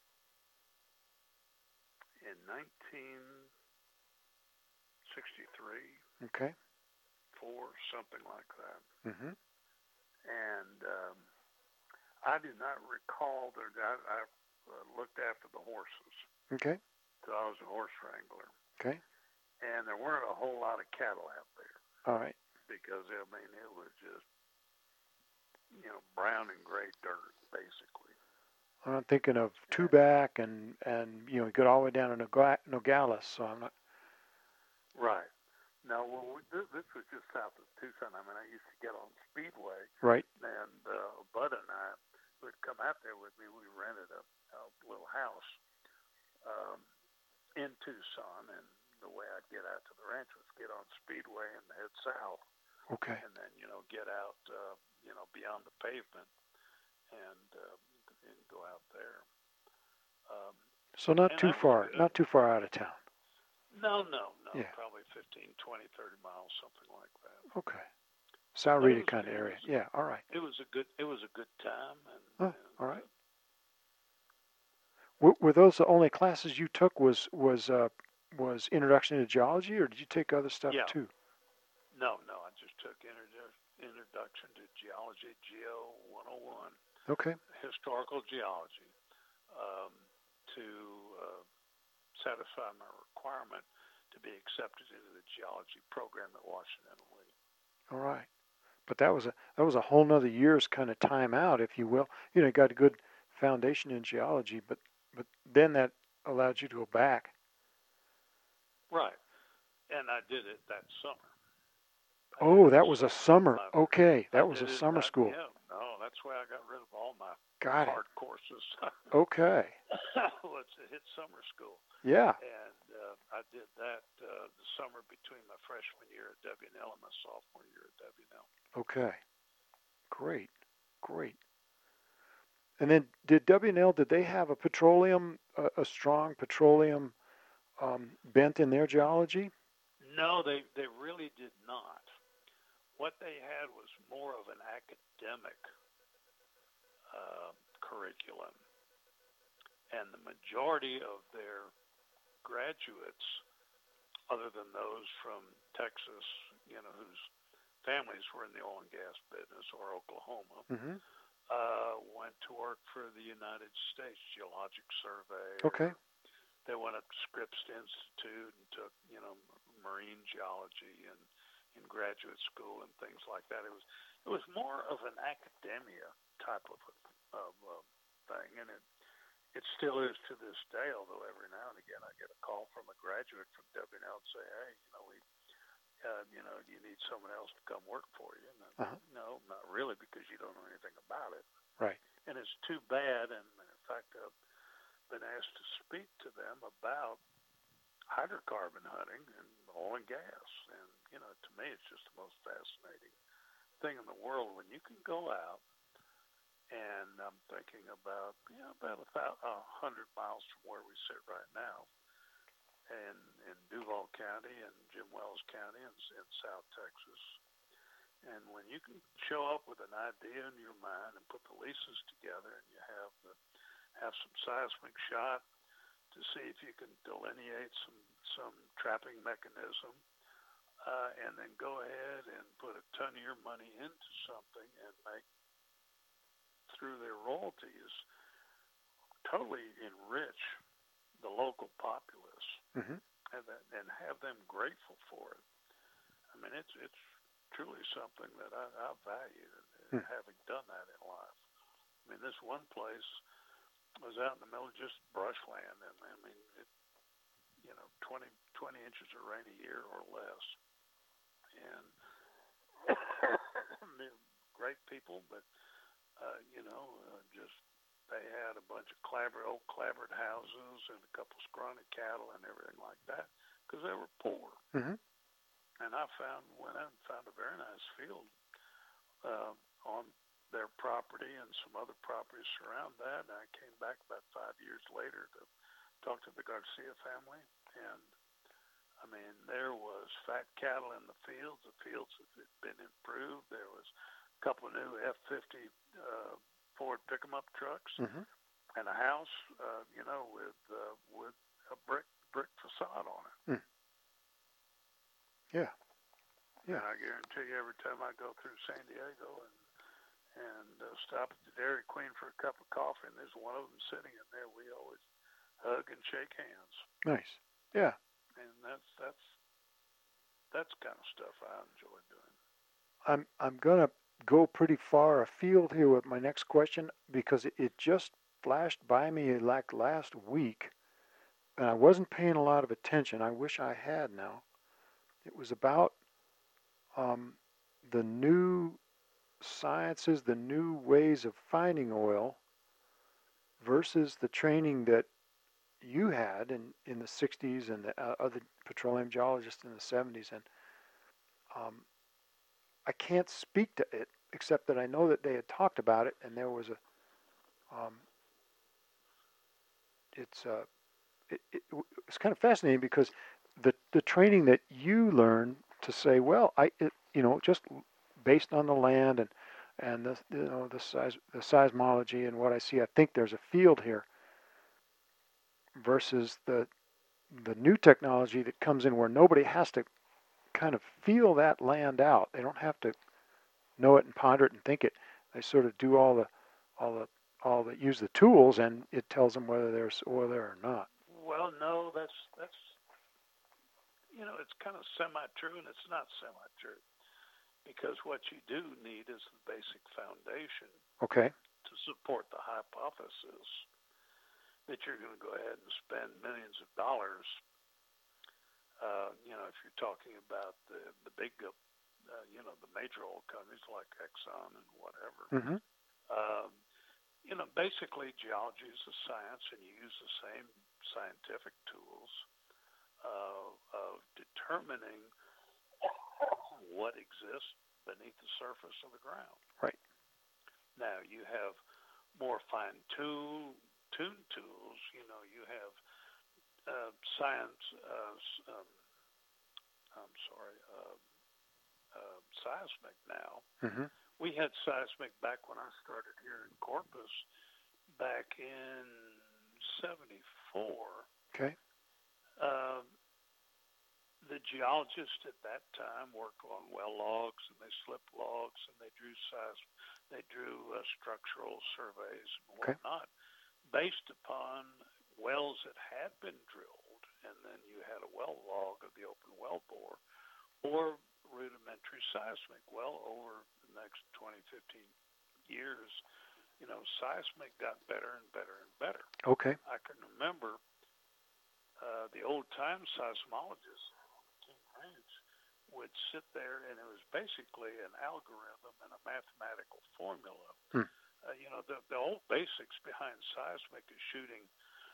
In nineteen sixty-three, Okay. four, something like that. Mm-hmm. And um, I do not recall that I, I uh, looked after the horses. Okay. So I was a horse wrangler. Okay. And there weren't a whole lot of cattle out there All right. because, I mean, it was just, you know, brown and gray dirt, basically. I'm thinking of Tubac and, and you know, you go all the way down to Noga- Nogales, so I'm not. Right. Now, well, we, this, this was just south of Tucson. I mean, I used to get on Speedway. Right. And uh, Bud and I would come out there with me. We rented a, a little house um, in Tucson, and the way I'd get out to the ranch was get on Speedway and head south. Okay. And then, you know, get out, uh, you know, beyond the pavement and, uh, and go out there. Um, So not and too that was far, good. not too far out of town. No, no, no. Yeah. Probably fifteen, twenty, thirty miles, something like that. Okay. But Sahuarita it was, kind of it area. was, Yeah. All right. it was a good, it was a good time. And, Oh, and all right. uh, Were, were those the only classes you took? Was was uh, was introduction to geology, or did you take other stuff Yeah. too? no, no. I just took introdu- introduction to geology, Geo one oh one, Okay. historical geology. Um, to uh, satisfy my requirement to be accepted into the geology program at Washington and Lee. All right. But that was a that was a whole nother year's kind of time out, if you will. You know, you got a good foundation in geology, but but then that allowed you to go back. Right. And I did it that summer. I Oh, that was a summer. Okay, that I was a did it, summer I, school. Yeah, no, that's where I got rid of all my Got hard it. courses. Okay. Well, it's a hit summer school. Yeah. And uh, I did that uh, the summer between my freshman year at W and L and my sophomore year at W and L. Okay. Great. Great. And then did W and L, did they have a petroleum, uh, a strong petroleum um, bent in their geology? No, they, they really did not. What they had was more of an academic uh, curriculum. And the majority of their graduates, other than those from Texas, you know, whose families were in the oil and gas business, or Oklahoma, Mm-hmm. uh, went to work for the United States Geologic Survey. Okay. They went up to Scripps Institute and took, you know, marine geology and in graduate school and things like that. It was it was more of an academia type of of uh, thing, and it it still is to this day. Although every now and again I get a call from a graduate from W and L and say, "Hey, you know, we, uh, you know, do you need someone else to come work for you?" And I, Uh-huh. no, not really, because you don't know anything about it. Right. And it's too bad. And in fact, I've been asked to speak to them about hydrocarbon hunting and oil and gas. And, you know, to me, it's just the most fascinating thing in the world when you can go out, and I'm thinking about, you know, about a, thou- a hundred miles from where we sit right now, and in Duval County and Jim Wells County in, in South Texas. And when you can show up with an idea in your mind and put the leases together, and you have the have some seismic shot to see if you can delineate some some trapping mechanism, uh, and then go ahead and put a ton of your money into something and make, through their royalties, totally enrich the local populace, Mm-hmm. and that, and have them grateful for it. I mean, it's it's truly something that I, I value, Hmm. having done that in life. I mean, this one place was out in the middle of just brushland, and I mean, it, you know, twenty, twenty inches of rain a year or less, and great people, but uh, you know, uh, just they had a bunch of clapboard, old clapboard houses and a couple scrawny cattle and everything like that, because they were poor. Mm-hmm. And I found went out and found a very nice field uh, on their property and some other properties around that. And I came back about five years later to talk to the Garcia family. And, I mean, there was fat cattle in the fields. The fields had been improved. There was a couple of new F fifty uh, Ford pick-em-up trucks, Mm-hmm. and a house, uh, you know, with uh, with a brick brick facade on it. Mm. Yeah. Yeah. And I guarantee you, every time I go through San Diego and and uh, stop at the Dairy Queen for a cup of coffee, and there's one of them sitting in there, we always hug and shake hands. Nice. Yeah. And that's that's that's the kind of stuff I enjoy doing. I'm I'm gonna go pretty far afield here with my next question, because it, it just flashed by me like last week, and I wasn't paying a lot of attention. I wish I had now. It was about um, the new sciences, the new ways of finding oil versus the training that you had in, in the sixties and the uh, other petroleum geologists in the seventies. And um, I can't speak to it, except that I know that they had talked about it, and there was a, um, it's uh, it, it, it's kind of fascinating, because the the training that you learn to say, well, I it, you know, just based on the land and and the you know the size the seismology and what I see, I think there's a field here, versus the the new technology that comes in where nobody has to kind of feel that land out. They don't have to know it and ponder it and think it. They sort of do all the all the all that use the tools, and it tells them whether there's oil there or not. Well, no, that's that's you know, it's kind of semi-true and it's not semi-true, because what you do need is the basic foundation Okay. to support the hypothesis that you're going to go ahead and spend millions of dollars. Uh, you know, if you're talking about the the big, uh, you know, the major oil companies like Exxon and whatever. Mm-hmm. Um, you know, basically geology is a science, and you use the same scientific tools uh, of determining what exists beneath the surface of the ground. Right. Now you have more fine-tuned tuned tools. You know, you have uh, science. Uh, um, I'm sorry, uh, uh, seismic now. Mm-hmm. We had seismic back when I started here in Corpus back in seventy-four. Okay. Um, the geologists at that time worked on well logs, and they slipped logs, and they drew seism, they drew uh, structural surveys and Okay. whatnot, based upon wells that had been drilled, and then you had a well log of the open well bore, or rudimentary seismic. Well, over the next twenty, fifteen years, you know, seismic got better and better and better. Okay. I can remember uh, the old-time seismologists King Ranch would sit there, and it was basically an algorithm and a mathematical formula. Hmm. Uh, you know, the, the old basics behind seismic is shooting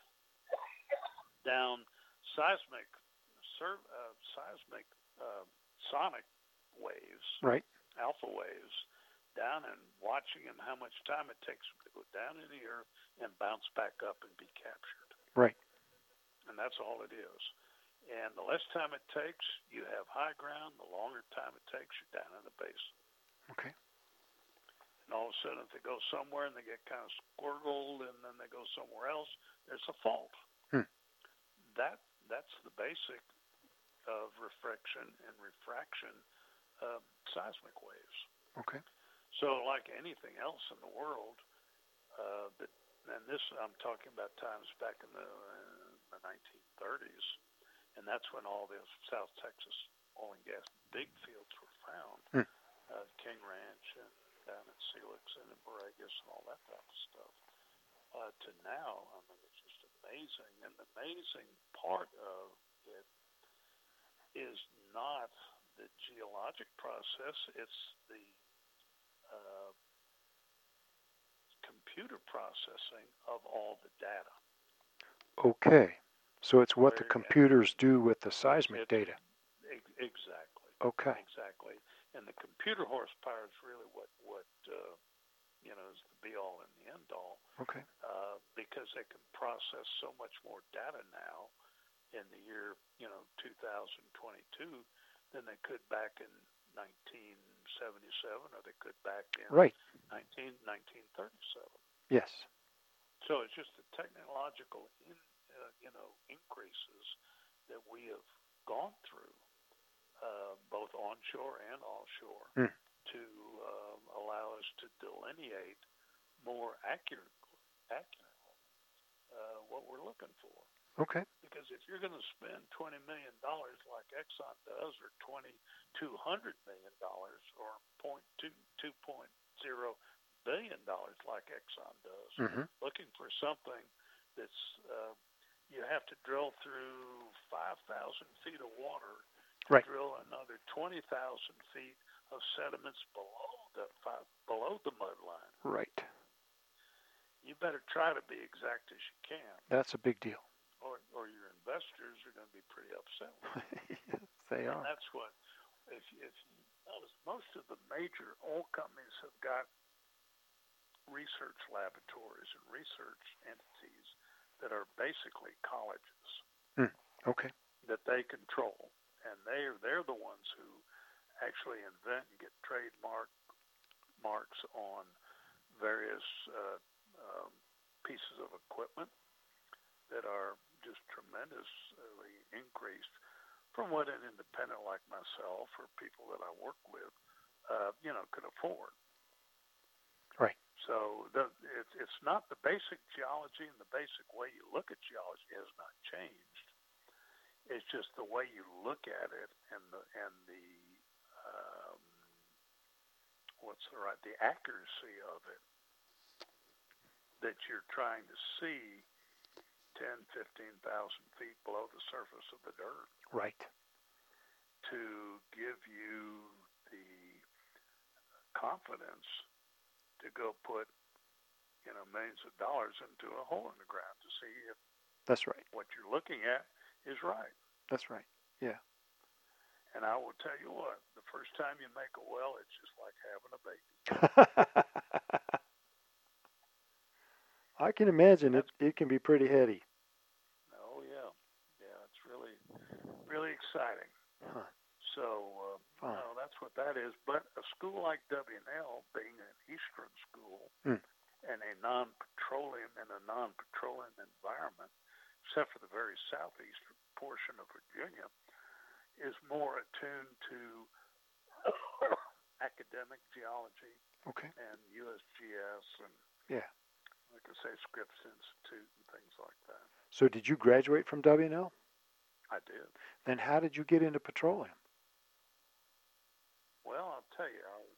down seismic, sur- uh, seismic uh, sonic waves, Right. alpha waves, down and watching them, how much time it takes them to go down in the earth and bounce back up and be captured. Right. And that's all it is. And the less time it takes, you have high ground. The longer time it takes, you're down in the basin. Okay. And all of a sudden, if they go somewhere and they get kind of squirgled, and then they go somewhere else, there's a fault. Hmm. That that's the basic of refraction and refraction uh, seismic waves. Okay. So, like anything else in the world, uh, that, and this I'm talking about times back in the, uh, the nineteen thirties, and that's when all the South Texas oil and gas big fields were found, Hmm. uh, King Ranch and down at Celix and in Borregas and all that type of stuff. Uh, to now, I mean, it's just amazing. And the amazing part of it is not the geologic process; it's the uh, computer processing of all the data. Okay. So it's what the Where- computers do with the seismic It's- data. Ex- Exactly. Okay. Exactly. And the computer horsepower is really what what uh, you know is the be all and the end all, Okay. uh, because they can process so much more data now in the year you know two thousand twenty-two than they could back in nineteen seventy-seven, or they could back in Right. nineteen nineteen thirty-seven. Yes. So it's just the technological in, uh, you know increases that we have gone through, uh, both onshore and offshore, Hmm. to um, allow us to delineate more accurate, accurately uh, what we're looking for. Okay. Because if you're going to spend twenty million dollars like Exxon does, or twenty-two hundred million dollars, or two point oh billion dollars like Exxon does, Mm-hmm. looking for something that's, uh, you have to drill through five thousand feet of water to Right. drill another twenty thousand feet of sediments below the five, below the mud line. Right. You better try to be exact as you can, That's a big deal. or, or your investors are going to be pretty upset with you. Yes, they And are. that's what, if, if you notice, most of the major oil companies have got research laboratories and research entities that are basically colleges Okay. that they control, and they are they're the ones who actually invent and get trademark marks on various uh, um, pieces of equipment that are just tremendously increased from what an independent like myself or people that I work with, uh, you know, could afford. Right. So So the, it's it's not the basic geology and the basic way you look at geology has not changed. It's just the way you look at it and the and the um, what's the right the accuracy of it that you're trying to see ten, fifteen thousand feet below the surface of the dirt. Right. To give you the confidence to go put, you know, millions of dollars into a hole in the ground to see if That's right. what you're looking at is right. That's right. Yeah. And I will tell you what, the first time you make a well, it's just like having a baby. I can imagine it, it can be pretty heady. Oh, yeah. Yeah, it's really, really exciting. Huh. So, uh, you know, that's what that is. But a school like W and L, being an eastern school hmm. and a non-petroleum and a non-petroleum environment, except for the very southeast portion of Virginia, is more attuned to academic geology okay. and U S G S and, yeah. like I say, Scripps Institute and things like that. So did you graduate from W and L? I did. Then how did you get into petroleum? Well, I'll tell you, I was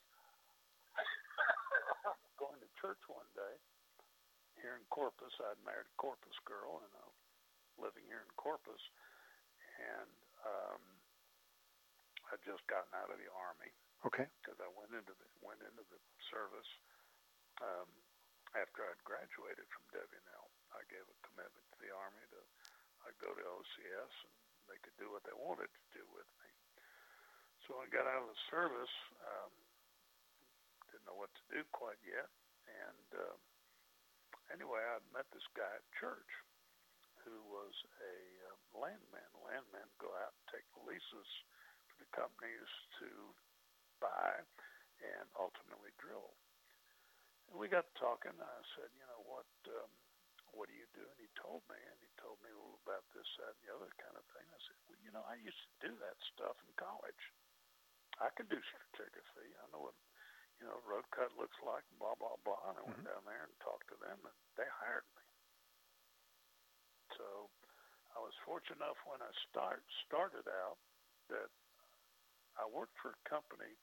going to church one day here in Corpus. I'd married a Corpus girl, and I was living here in Corpus, and um, I'd just gotten out of the Army. Okay. Because I went into the went into the service um, after I'd graduated from W and L. I gave a commitment to the Army to I'd go to O C S and they could do what they wanted to do with me. So when I got out of the service, um, didn't know what to do quite yet. And uh, anyway, I'd met this guy at church who was a uh, landman. Landmen go out and take leases for the companies to buy and ultimately drill. And we got talking. I said, you know, what um, what do you do? And he told me, and he told me a little about this, that, and the other kind of thing. I said, well, you know, I used to do that stuff in college. I can do stratigraphy. I know what, you know, road cut looks like, blah, blah, blah. And I went mm-hmm. down there and talked to them, and they hired me. So I was fortunate enough when I start started out that I worked for a company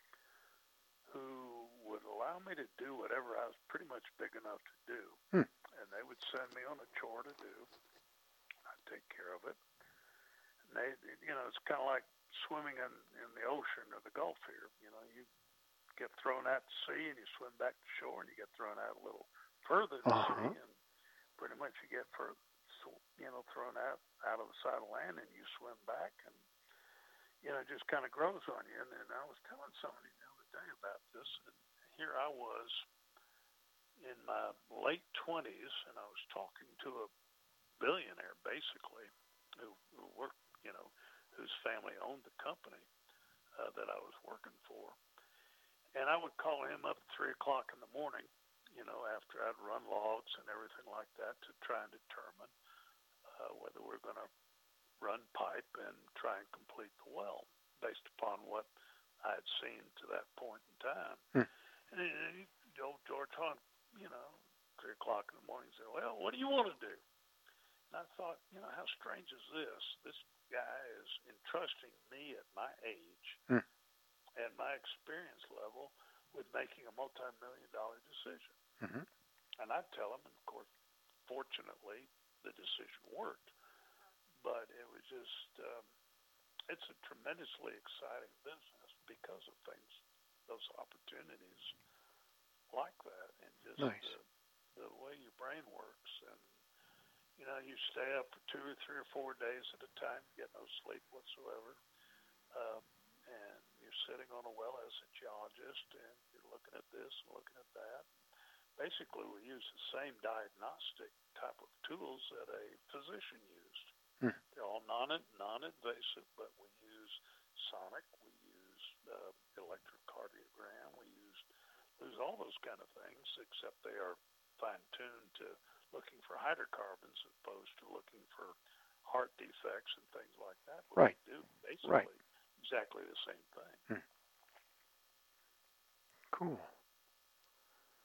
who would allow me to do whatever I was pretty much big enough to do. Hmm. And they would send me on a chore to do. I'd take care of it. And they, you know, it's kind of like swimming in, in the ocean or the Gulf here. You know, you get thrown out to sea and you swim back to shore, and you get thrown out a little further to uh-huh. sea, and pretty much you get, for, you know, thrown out, out of the side of land, and you swim back, and, you know, it just kind of grows on you. And, and I was telling somebody the other day about this, and here I was in my late twenties, and I was talking to a billionaire, basically, who, who worked, you know, whose family owned the company uh, that I was working for. And I would call him up at three o'clock in the morning, you know, after I'd run logs and everything like that, to try and determine uh, whether we're going to run pipe and try and complete the well based upon what I had seen to that point in time. Hmm. And he, old George Hunt, you know, three o'clock in the morning, said, well, what do you want to do? And I thought, you know, how strange is this? This guy is entrusting me at my age hmm. and my experience level with making a multi-million dollar decision. Mm-hmm. And I'd tell him, and of course, fortunately, the decision worked. But it was just, um, it's a tremendously exciting business because of things, those opportunities like that, and just nice. the, the way your brain works. And, you know, you stay up for two or three or four days at a time, get no sleep whatsoever. Um, and you're sitting on a well as a geologist, and you're looking at this and looking at that. Basically, we use the same diagnostic type of tools that a physician used. Hmm. They're all non, non-invasive, but we use sonic, we use uh, electrocardiogram, we use, use all those kind of things, except they are fine-tuned to looking for hydrocarbons as opposed to looking for heart defects and things like that. Right. We do basically right. exactly the same thing. Hmm. Cool.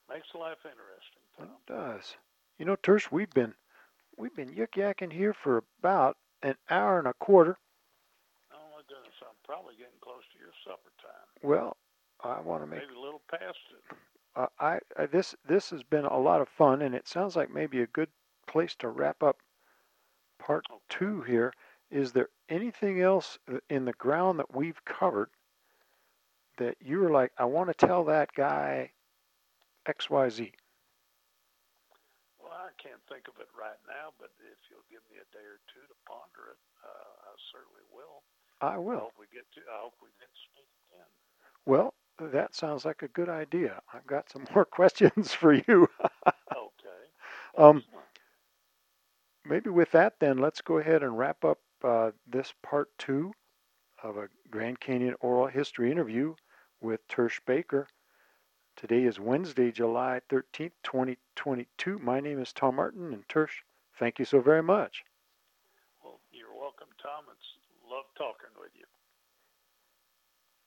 Makes life interesting, It Tom. does. You know, Tersh, we've been we've been yik yakking here for about an hour and a quarter. Oh my goodness, I'm probably getting close to your supper time. Well, I want to make Maybe a little past it. uh, I, I this this has been a lot of fun, and it sounds like maybe a good place to wrap up part Okay. two here. Is there anything else in the ground that we've covered that you were like, I want to tell that guy X Y Z? Well, I can't think of it right now, but if you'll give me a day or two to ponder it, uh, I certainly will. I I will. hope we get to. I hope we get to speak again. Well, that sounds like a good idea. I've got some more questions for you. Okay. um, Excellent. maybe with that, then let's go ahead and wrap up uh, this part two of a Grand Canyon oral history interview with Tersh Baker. Today is Wednesday, July thirteenth, twenty twenty-two. My name is Tom Martin, and Tersh, thank you so very much. Well, you're welcome, Tom. It's love talking with you.